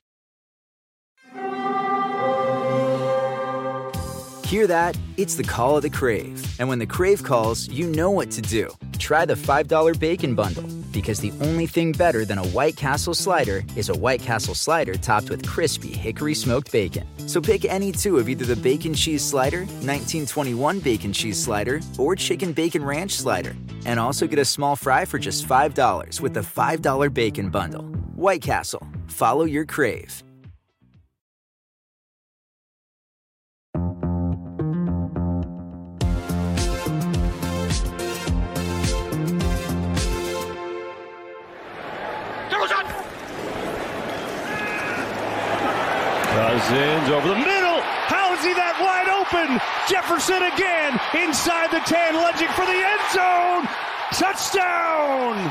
Hear that? It's the call of the Crave. And when the Crave calls, you know what to do. Try the $5 Bacon Bundle, because the only thing better than a White Castle slider is a White Castle slider topped with crispy hickory smoked bacon. So pick any two of either the Bacon Cheese Slider, 1921 Bacon Cheese Slider, or Chicken Bacon Ranch Slider. And also get a small fry for just $5 with the $5 Bacon Bundle. White Castle. Follow your Crave. Cousins over the middle. How is he that wide open? Jefferson again inside the 10, lunging for the end zone. Touchdown!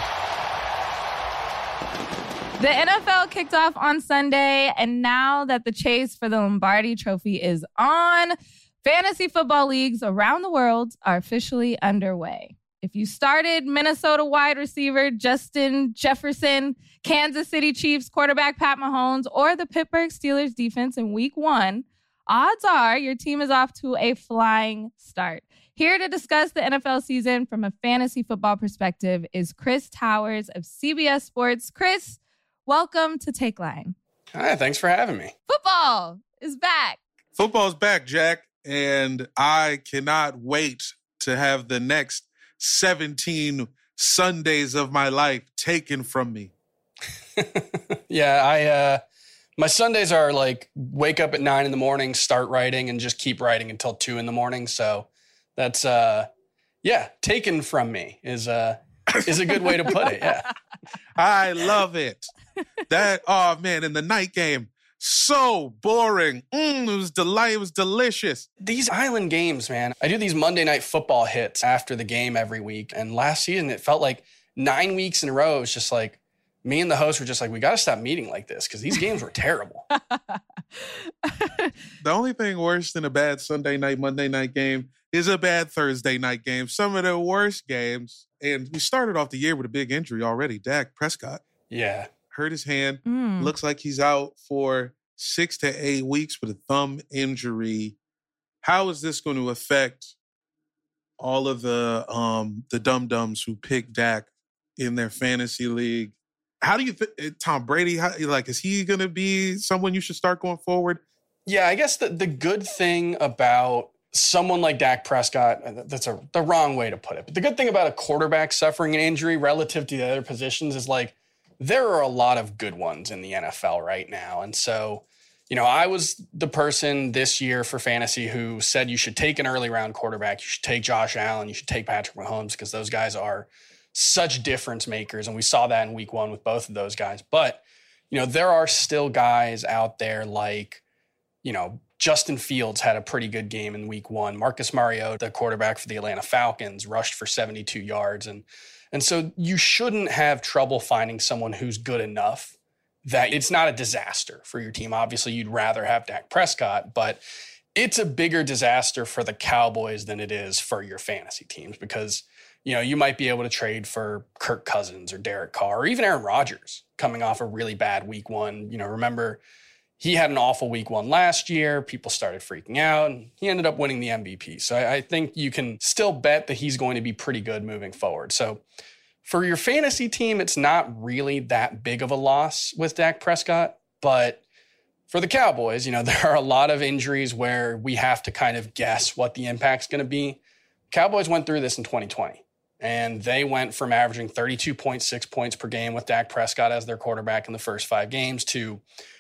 The NFL kicked off on Sunday, and now that the chase for the Lombardi Trophy is on, fantasy football leagues around the world are officially underway. If you started Minnesota wide receiver Justin Jefferson, Kansas City Chiefs quarterback Pat Mahomes, or the Pittsburgh Steelers defense in week 1, odds are your team is off to a flying start. Here to discuss the NFL season from a fantasy football perspective is Chris Towers of CBS Sports. Chris, welcome to Take Line. Hi, thanks for having me. Football is back. Football's back, Jack, and I cannot wait to have the next 17 Sundays of my life taken from me. Yeah, my Sundays are like wake up at 9 a.m, start writing, and just keep writing until 2 a.m. So that's taken from me is a good way to put it. Yeah, I love it. Oh man, in the night game, so boring. It was It was delicious. These island games, man. I do these Monday Night Football hits after the game every week, and last season it felt like 9 weeks in a row. It was just like me and the host were just like, we got to stop meeting like this because these games were terrible. The only thing worse than a bad Sunday night, Monday night game is a bad Thursday night game. Some of the worst games. And we started off the year with a big injury already. Dak Prescott. Yeah. Hurt his hand. Looks like he's out for 6 to 8 weeks with a thumb injury. How is this going to affect all of the dum-dums who pick Dak in their fantasy league? How do you think Tom Brady, is he going to be someone you should start going forward? Yeah, I guess the good thing about someone like Dak Prescott, that's the wrong way to put it, but the good thing about a quarterback suffering an injury relative to the other positions is like there are a lot of good ones in the NFL right now. And so, I was the person this year for fantasy who said you should take an early round quarterback. You should take Josh Allen. You should take Patrick Mahomes because those guys are such difference makers. And we saw that in week 1 with both of those guys. But, there are still guys out there like, Justin Fields had a pretty good game in week 1. Marcus Mariota, the quarterback for the Atlanta Falcons, rushed for 72 yards. And so you shouldn't have trouble finding someone who's good enough that it's not a disaster for your team. Obviously, you'd rather have Dak Prescott, but it's a bigger disaster for the Cowboys than it is for your fantasy teams because, you might be able to trade for Kirk Cousins or Derek Carr or even Aaron Rodgers coming off a really bad week 1. Remember, he had an awful week 1 last year. People started freaking out, and he ended up winning the MVP. So I think you can still bet that he's going to be pretty good moving forward. So for your fantasy team, it's not really that big of a loss with Dak Prescott. But for the Cowboys, there are a lot of injuries where we have to kind of guess what the impact's going to be. Cowboys went through this in 2020. And they went from averaging 32.6 points per game with Dak Prescott as their quarterback in the first 5 games to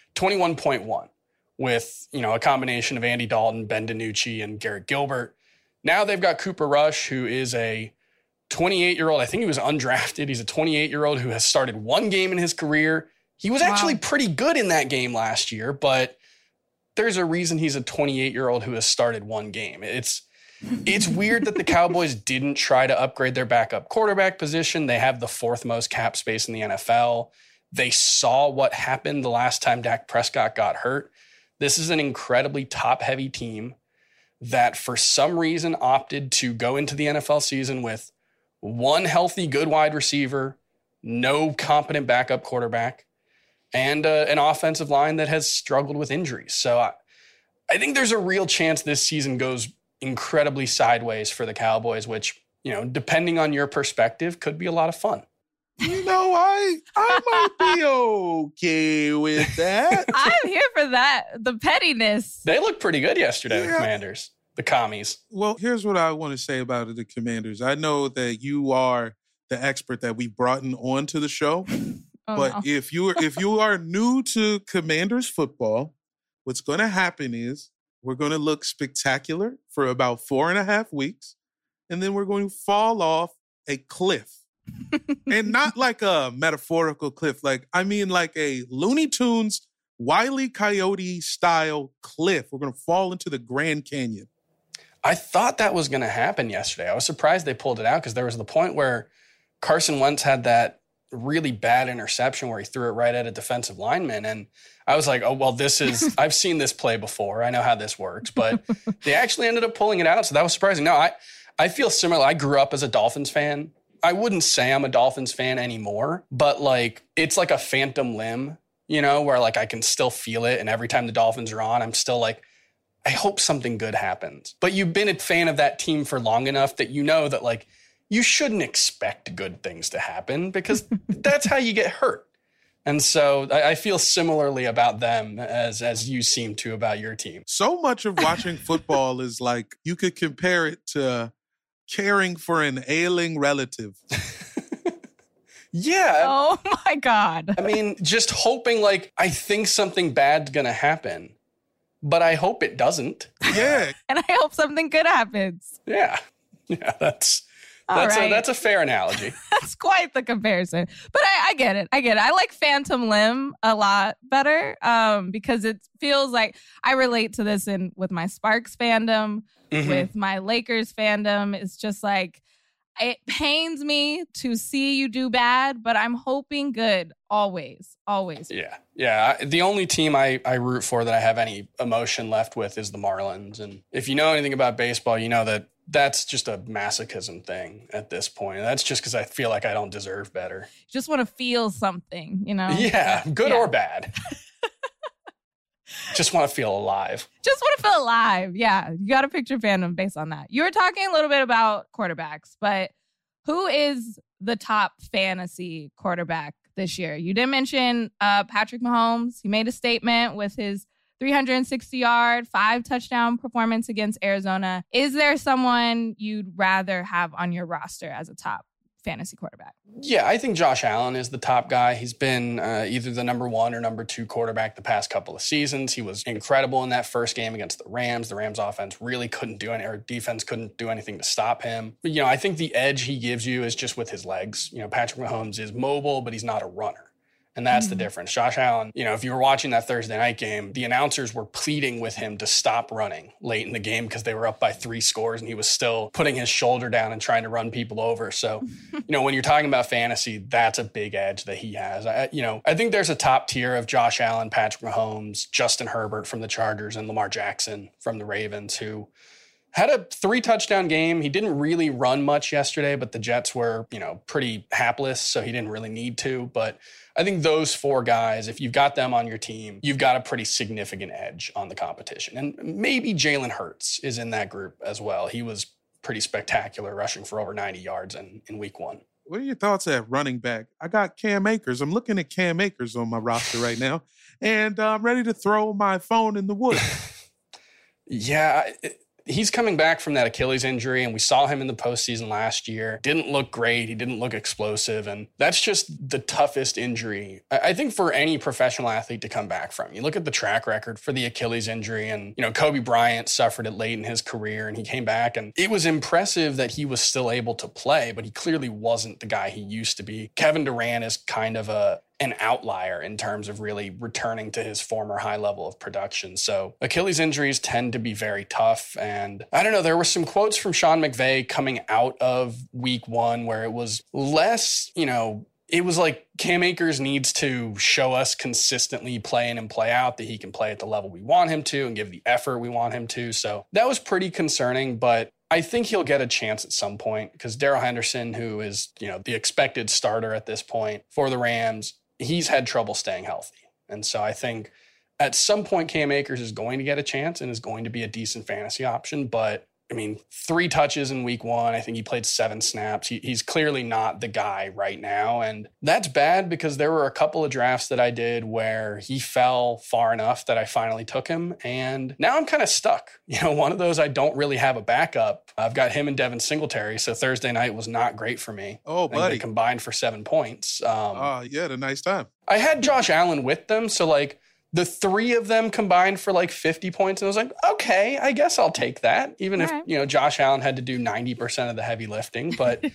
21.1 with, a combination of Andy Dalton, Ben DiNucci, and Garrett Gilbert. Now they've got Cooper Rush, who is a 28-year-old. I think he was undrafted. He's a 28-year-old who has started 1 game in his career. He was actually pretty good in that game last year, but there's a reason he's a 28-year-old who has started 1 game. It's weird that the Cowboys didn't try to upgrade their backup quarterback position. They have the 4th most cap space in the NFL. They saw what happened the last time Dak Prescott got hurt. This is an incredibly top-heavy team that for some reason opted to go into the NFL season with 1 healthy, good wide receiver, no competent backup quarterback, and an offensive line that has struggled with injuries. So I think there's a real chance this season goes incredibly sideways for the Cowboys, which, depending on your perspective, could be a lot of fun. I might be okay with that. I'm here for that. The pettiness. They looked pretty good yesterday, the Commanders, the Commies. Well, here's what I want to say about the Commanders. I know that you are the expert that we brought on to the show. If you are new to Commanders football, what's going to happen is we're going to look spectacular for about 4.5 weeks, and then we're going to fall off a cliff. And not like a metaphorical cliff. Like a Looney Tunes, Wile E. Coyote style cliff. We're going to fall into the Grand Canyon. I thought that was going to happen yesterday. I was surprised they pulled it out because there was the point where Carson Wentz had that really bad interception where he threw it right at a defensive lineman. And I was like, oh, well, I've seen this play before. I know how this works. But they actually ended up pulling it out. So that was surprising. No, I feel similar. I grew up as a Dolphins fan. I wouldn't say I'm a Dolphins fan anymore, but it's like a phantom limb, where I can still feel it. And every time the Dolphins are on, I'm still like, I hope something good happens. But you've been a fan of that team for long enough that you know that, like, you shouldn't expect good things to happen because that's how you get hurt. And so I feel similarly about them as you seem to about your team. So much of watching football is like, you could compare it to caring for an ailing relative. Yeah. Oh my God. I mean, just hoping, like, I think something bad's going to happen, but I hope it doesn't. Yeah. And I hope something good happens. Yeah. Yeah, that's a fair analogy. That's quite the comparison. But I get it. I like Phantom Limb a lot better because it feels like I relate to this with my Sparks fandom, with my Lakers fandom. It's just like, it pains me to see you do bad, but I'm hoping good always. Yeah. Yeah. The only team I root for that I have any emotion left with is the Marlins. And if you know anything about baseball, you know that that's just a masochism thing at this point. And that's just because I feel like I don't deserve better. You just want to feel something, you know? Yeah, good or bad. Just want to feel alive. Just want to feel alive. Yeah, you got to picture fandom based on that. You were talking a little bit about quarterbacks, but who is the top fantasy quarterback this year? You did mention Patrick Mahomes. He made a statement with his 360-yard, 5-touchdown performance against Arizona. Is there someone you'd rather have on your roster as a top fantasy quarterback? Yeah, I think Josh Allen is the top guy. He's been either the number 1 or number 2 quarterback the past couple of seasons. He was incredible in that first game against the Rams. The Rams offense really couldn't do any, or defense couldn't do anything to stop him. But, I think the edge he gives you is just with his legs. Patrick Mahomes is mobile, but he's not a runner. And that's the difference. Josh Allen, if you were watching that Thursday night game, the announcers were pleading with him to stop running late in the game because they were up by 3 scores and he was still putting his shoulder down and trying to run people over. So, when you're talking about fantasy, that's a big edge that he has. I think there's a top tier of Josh Allen, Patrick Mahomes, Justin Herbert from the Chargers, and Lamar Jackson from the Ravens, who had a 3-touchdown game. He didn't really run much yesterday, but the Jets were, pretty hapless, so he didn't really need to. But I think those 4 guys, if you've got them on your team, you've got a pretty significant edge on the competition. And maybe Jalen Hurts is in that group as well. He was pretty spectacular, rushing for over 90 yards in week 1. What are your thoughts at running back? I got Cam Akers. I'm looking at Cam Akers on my roster right now, and I'm ready to throw my phone in the woods. Yeah, he's coming back from that Achilles injury, and we saw him in the postseason last year. Didn't look great. He didn't look explosive, and that's just the toughest injury, I think, for any professional athlete to come back from. You look at the track record for the Achilles injury, and, Kobe Bryant suffered it late in his career, and he came back, and it was impressive that he was still able to play, but he clearly wasn't the guy he used to be. Kevin Durant is kind of an outlier in terms of really returning to his former high level of production. So Achilles injuries tend to be very tough. And I don't know, there were some quotes from Sean McVay coming out of week 1 where it was less, it was like Cam Akers needs to show us consistently play in and play out that he can play at the level we want him to and give the effort we want him to. So that was pretty concerning, but I think he'll get a chance at some point because Darrell Henderson, who is, the expected starter at this point for the Rams, he's had trouble staying healthy. And so I think at some point Cam Akers is going to get a chance and is going to be a decent fantasy option. But 3 touches in week 1. I think he played 7 snaps. He's clearly not the guy right now. And that's bad because there were a couple of drafts that I did where he fell far enough that I finally took him. And now I'm kind of stuck. One of those, I don't really have a backup. I've got him and Devin Singletary. So Thursday night was not great for me. Oh, buddy. They combined for 7 points. You had a nice time. I had Josh Allen with them. So the 3 of them combined for 50 points. And I was like, okay, I guess I'll take that. Even if, Josh Allen had to do 90% of the heavy lifting. But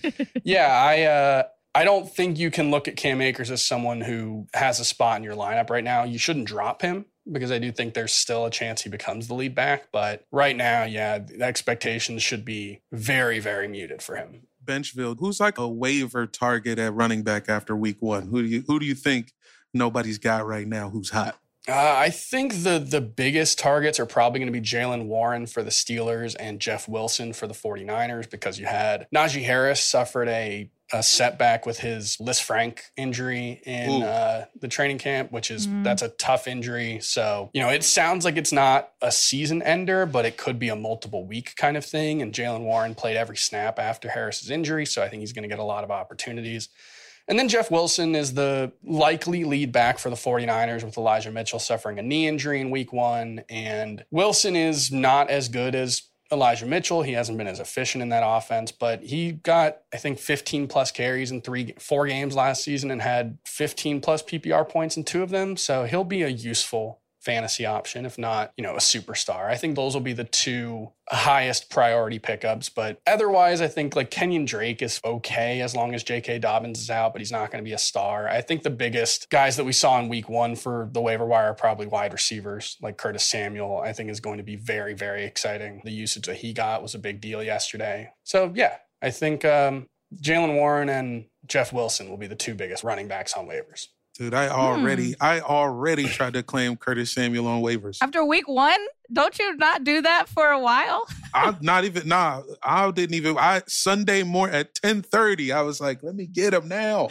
yeah, I don't think you can look at Cam Akers as someone who has a spot in your lineup right now. You shouldn't drop him because I do think there's still a chance he becomes the lead back. But right now, yeah, the expectations should be very, very muted for him. Benchville, who's like a waiver target at running back after week 1? Who do you think nobody's got right now who's hot? I think the biggest targets are probably going to be Jaylen Warren for the Steelers and Jeff Wilson for the 49ers because you had Najee Harris suffered a a setback with his Lisfranc injury in the training camp, which is that's a tough injury. So, it sounds like it's not a season ender, but it could be a multiple week kind of thing. And Jaylen Warren played every snap after Harris's injury, so I think he's going to get a lot of opportunities. And then Jeff Wilson is the likely lead back for the 49ers with Elijah Mitchell suffering a knee injury in week 1. And Wilson is not as good as Elijah Mitchell. He hasn't been as efficient in that offense, but he got, I think, 15 plus carries in 4 games last season and had 15 plus PPR points in 2 of them. So he'll be a useful fantasy option, if not, a superstar. I think those will be the 2 highest priority pickups. But otherwise, I think like Kenyon Drake is okay as long as J.K. Dobbins is out, but he's not going to be a star. I think the biggest guys that we saw in week 1 for the waiver wire are probably wide receivers, like Curtis Samuel, I think is going to be very, very exciting. The usage that he got was a big deal yesterday. So yeah, I think Jaylen Warren and Jeff Wilson will be the 2 biggest running backs on waivers. Dude, I already tried to claim Curtis Samuel on waivers. After week 1? Don't you not do that for a while? Sunday morning at 10:30, I was like, let me get him now.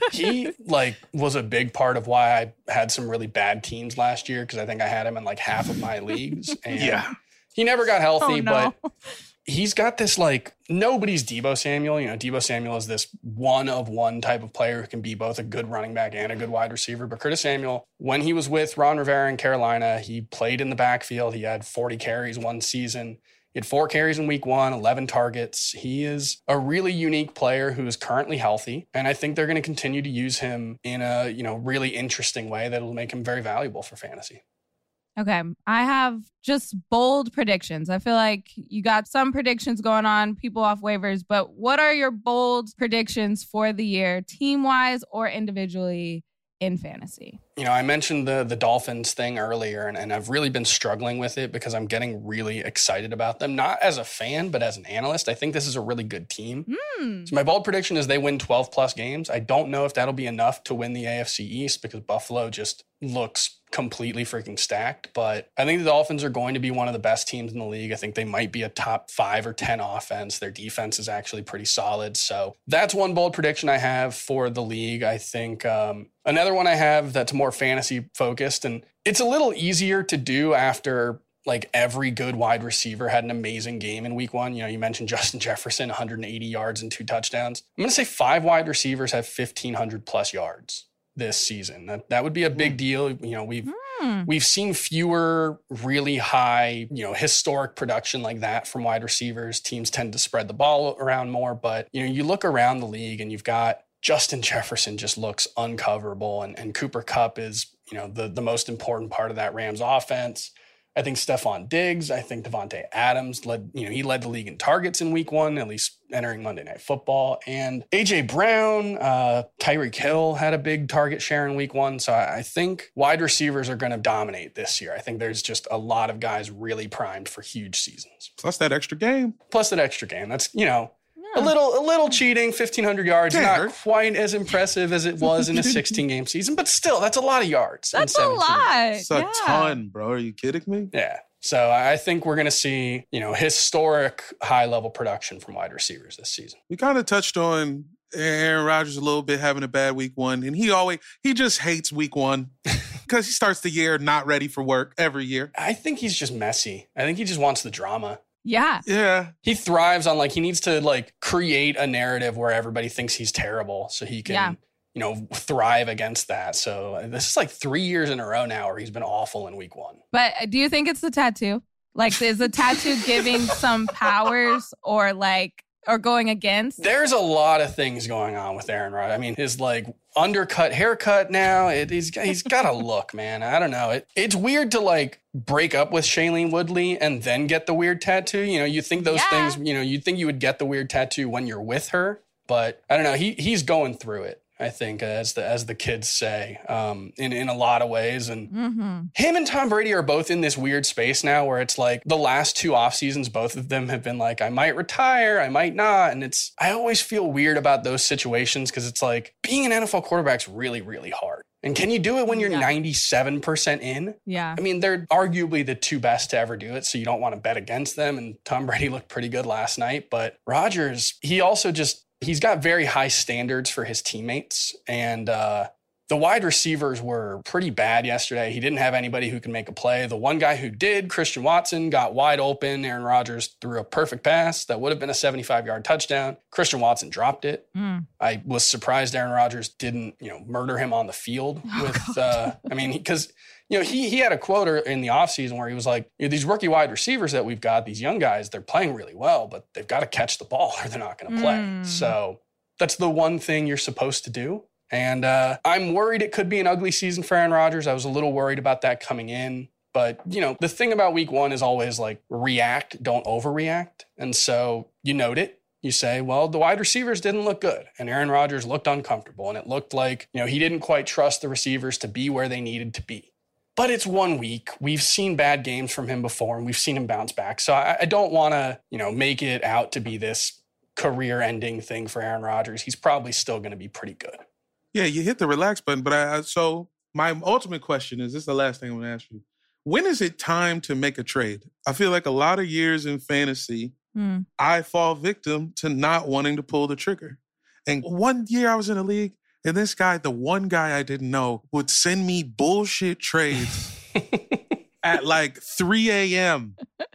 He was a big part of why I had some really bad teams last year, because I think I had him in like half of my leagues. And he never got healthy, but he's got this nobody's Deebo Samuel. Deebo Samuel is this one-of-one type of player who can be both a good running back and a good wide receiver. But Curtis Samuel, when he was with Ron Rivera in Carolina, he played in the backfield. He had 40 carries one season. He had 4 carries in week 1, 11 targets. He is a really unique player who is currently healthy. And I think they're going to continue to use him in a, really interesting way that will make him very valuable for fantasy. Okay, I have just bold predictions. I feel like you got some predictions going on, people off waivers, but what are your bold predictions for the year, team-wise or individually in fantasy? I mentioned the Dolphins thing earlier, and I've really been struggling with it because I'm getting really excited about them, not as a fan, but as an analyst. I think this is a really good team. So my bold prediction is they win 12-plus games. I don't know if that'll be enough to win the AFC East because Buffalo just looks completely freaking stacked, but I think the Dolphins are going to be one of the best teams in the league. I think they might be a top 5 or 10 offense. Their defense is actually pretty solid. So that's one bold prediction I have for the league. I think another one I have that's more fantasy focused, and it's a little easier to do after every good wide receiver had an amazing game in week 1. You mentioned Justin Jefferson, 180 yards and 2 touchdowns. I'm going to say 5 wide receivers have 1,500 plus yards this season. That would be a big deal. We've seen fewer really high, historic production like that from wide receivers. Teams tend to spread the ball around more, but you look around the league and you've got Justin Jefferson just looks uncoverable, and Cooper Kupp is, the most important part of that Rams offense. I think Stephon Diggs, I think Devontae Adams led the league in targets in week 1, at least entering Monday Night Football. And A.J. Brown, Tyreek Hill had a big target share in week 1. So I think wide receivers are going to dominate this year. I think there's just a lot of guys really primed for huge seasons. Plus that extra game. That's, a little cheating, 1,500 yards, not quite as impressive as it was in a 16-game season, but still, that's a lot of yards. That's a lot. It's a ton, bro. Are you kidding me? Yeah. So I think we're going to see, historic high-level production from wide receivers this season. We kind of touched on Aaron Rodgers a little bit having a bad week 1, and he just hates week 1 because he starts the year not ready for work every year. I think he's just messy. I think he just wants the drama. Yeah. He thrives on he needs to create a narrative where everybody thinks he's terrible so he can, thrive against that. So this is 3 years in a row now where he's been awful in week 1. But do you think it's the tattoo? Is the tattoo giving some powers or going against? There's a lot of things going on with Aaron Rodgers. I mean, his undercut haircut now, he's got a look, man. I don't know. It's weird to break up with Shailene Woodley and then get the weird tattoo. You think those things, you'd think you would get the weird tattoo when you're with her, but I don't know. He's going through it, I think, as the kids say, in a lot of ways. And him and Tom Brady are both in this weird space now where it's the last 2 off seasons, both of them have been I might retire, I might not. And I always feel weird about those situations because it's being an NFL quarterback's really, really hard. And can you do it when you're 97% in? Yeah. I mean, they're arguably the 2 best to ever do it, so you don't want to bet against them. And Tom Brady looked pretty good last night. But Rodgers, he also just he's got very high standards for his teammates. And the wide receivers were pretty bad yesterday. He didn't have anybody who could make a play. The one guy who did, Christian Watson, got wide open. Aaron Rodgers threw a perfect pass that would have been a 75-yard touchdown. Christian Watson dropped it. I was surprised Aaron Rodgers didn't, murder him on the field with, because he had a quote in the offseason where he was like, these rookie wide receivers that we've got, these young guys, they're playing really well, but they've got to catch the ball or they're not going to play. So that's the one thing you're supposed to do. And I'm worried it could be an ugly season for Aaron Rodgers. I was a little worried about that coming in. But, the thing about week one is always like react, don't overreact. And so you note it. You say, well, the wide receivers didn't look good. And Aaron Rodgers looked uncomfortable. And it looked like, he didn't quite trust the receivers to be where they needed to be. But it's 1 week. We've seen bad games from him before, and we've seen him bounce back. So I don't want to, make it out to be this career-ending thing for Aaron Rodgers. He's probably still going to be pretty good. Yeah, you hit the relax button, but so my ultimate question is, this is the last thing I'm going to ask you. When is it time to make a trade? I feel like a lot of years in fantasy, I fall victim to not wanting to pull the trigger. And one year I was in a league, and this guy, the one guy I didn't know, would send me bullshit trades at like 3 a.m.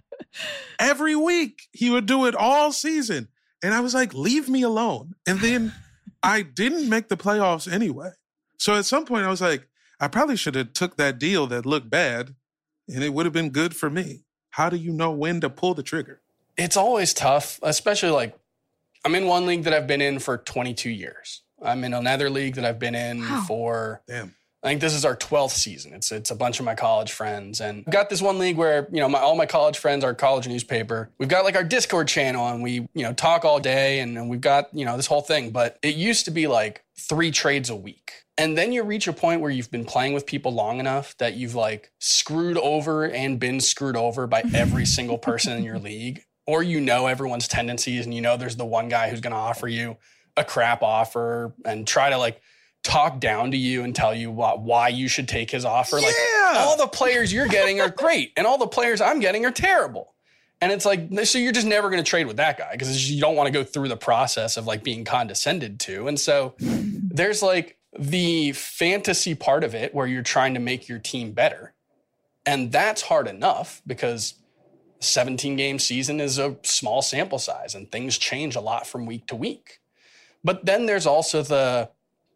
Every week. He would do it all season. And I was like, leave me alone. And then I didn't make the playoffs anyway. So at some point I was like, I probably should have took that deal that looked bad and it would have been good for me. How do you know when to pull the trigger? It's always tough, especially I'm in one league that I've been in for 22 years. I'm in another league that I've been in for, I think this is our 12th season. It's a bunch of my college friends. And I've got this one league where, all my college friends, our college newspaper, we've got our Discord channel and we, talk all day and we've got, this whole thing. But it used to be 3 trades a week. And then you reach a point where you've been playing with people long enough that you've screwed over and been screwed over by every single person in your league. Or everyone's tendencies and there's the one guy who's going to offer you a crap offer and try to talk down to you and tell you why you should take his offer. All the players you're getting are great and all the players I'm getting are terrible. And it's so you're just never going to trade with that guy because you don't want to go through the process of being condescended to. And so there's the fantasy part of it where you're trying to make your team better. And that's hard enough because 17-game season is a small sample size and things change a lot from week to week. But then there's also the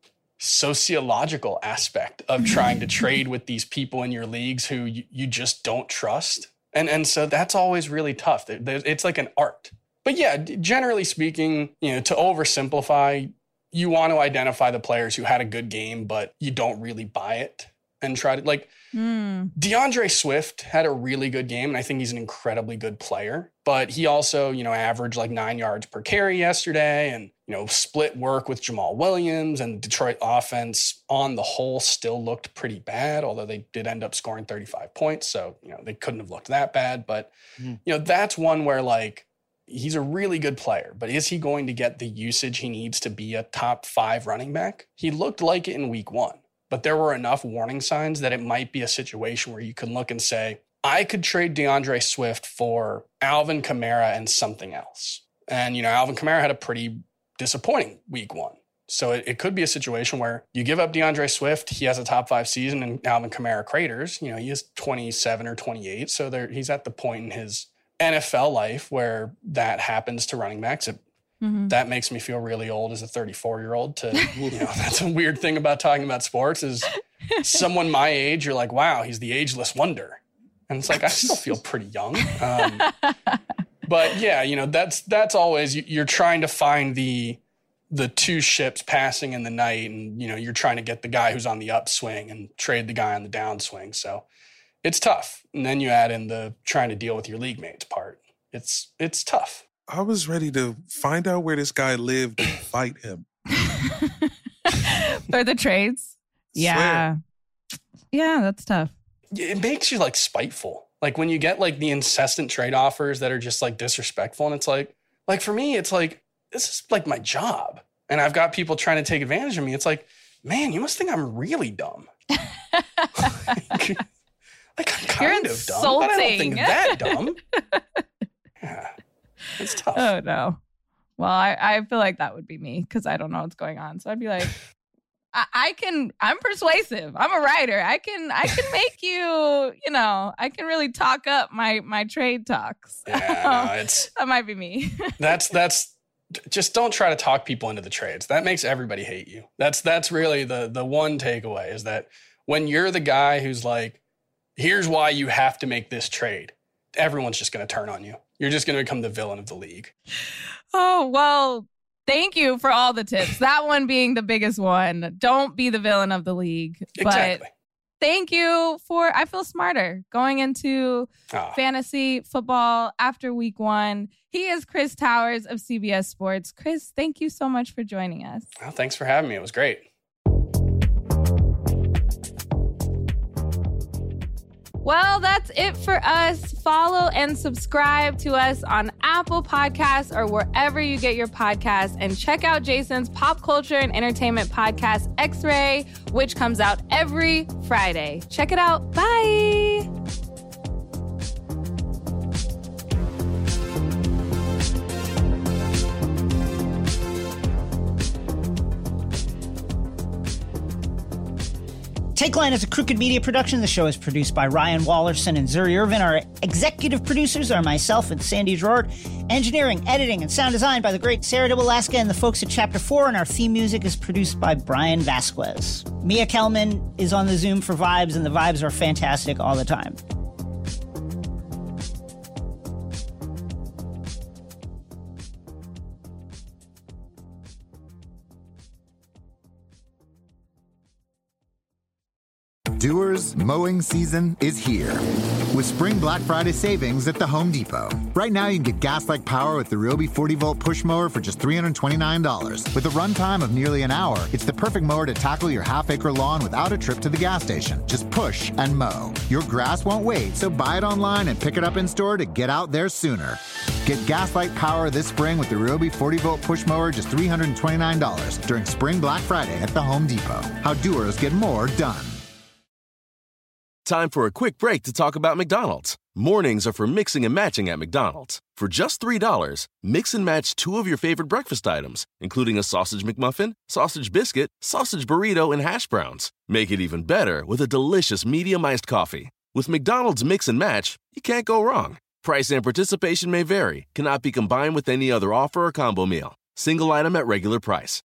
sociological aspect of trying to trade with these people in your leagues who you just don't trust. And so that's always really tough. It's like an art. But yeah, generally speaking, to oversimplify, you want to identify the players who had a good game, but you don't really buy it and try to DeAndre Swift had a really good game. And I think he's an incredibly good player, but he also, averaged 9 yards per carry yesterday and, split work with Jamal Williams, and Detroit offense on the whole still looked pretty bad, although they did end up scoring 35 points. So, they couldn't have looked that bad, but that's one where he's a really good player, but is he going to get the usage he needs to be a top 5 running back? He looked like it in week 1. But there were enough warning signs that it might be a situation where you can look and say, I could trade DeAndre Swift for Alvin Kamara and something else. And, Alvin Kamara had a pretty disappointing week 1. So it could be a situation where you give up DeAndre Swift, he has a top 5 season, and Alvin Kamara craters. He is 27 or 28. So he's at the point in his NFL life where that happens to running backs. That makes me feel really old as a 34-year-old that's a weird thing about talking about sports is someone my age, you're like, wow, he's the ageless wonder. And it's I still feel pretty young. But yeah, that's always, you're trying to find the 2 ships passing in the night and, you're trying to get the guy who's on the upswing and trade the guy on the downswing. So it's tough. And then you add in the trying to deal with your league mates part. It's tough. I was ready to find out where this guy lived and fight him. For the trades? Yeah. Yeah, that's tough. It makes you spiteful. When you get the incessant trade offers that are just disrespectful. And it's for me, it's this is my job. And I've got people trying to take advantage of me. It's man, you must think I'm really dumb. I'm kind of dumb, but I don't think that dumb. Yeah. It's tough. Oh, no. Well, I feel like that would be me because I don't know what's going on. So I'd be like, I'm persuasive. I'm a writer. I can make you, I can really talk up my trade talks. Yeah, that might be me. That's just don't try to talk people into the trades. That makes everybody hate you. That's really the one takeaway is that when you're the guy who's like, here's why you have to make this trade, everyone's just going to turn on you. You're just going to become the villain of the league. Oh, well, thank you for all the tips. That one being the biggest one. Don't be the villain of the league. Exactly. But thank you I feel smarter going into fantasy football after week 1. He is Chris Towers of CBS Sports. Chris, thank you so much for joining us. Well, thanks for having me. It was great. Well, that's it for us. Follow and subscribe to us on Apple Podcasts or wherever you get your podcasts. And check out Jason's pop culture and entertainment podcast, X-Ray, which comes out every Friday. Check it out. Bye. Takeline is a Crooked Media production. The show is produced by Ryan Wallerson and Zuri Irvin. Our executive producers are myself and Sandy Gerard. Engineering, editing, and sound design by the great Sarah Dibalaska and the folks at Chapter 4. And our theme music is produced by Brian Vasquez. Mia Kelman is on the Zoom for vibes, and the vibes are fantastic all the time. Doers, mowing season is here with Spring Black Friday savings at the Home Depot. Right now, you can get gas-like power with the Ryobi 40-volt push mower for just $329. With a runtime of nearly an hour, it's the perfect mower to tackle your half-acre lawn without a trip to the gas station. Just push and mow. Your grass won't wait, so buy it online and pick it up in-store to get out there sooner. Get gas-like power this spring with the Ryobi 40-volt push mower, just $329 during Spring Black Friday at the Home Depot. How doers get more done. Time for a quick break to talk about McDonald's. Mornings are for mixing and matching at McDonald's. For just $3, mix and match 2 of your favorite breakfast items, including a sausage McMuffin, sausage biscuit, sausage burrito, and hash browns. Make it even better with a delicious medium iced coffee. With McDonald's Mix and Match, you can't go wrong. Price and participation may vary, cannot be combined with any other offer or combo meal. Single item at regular price.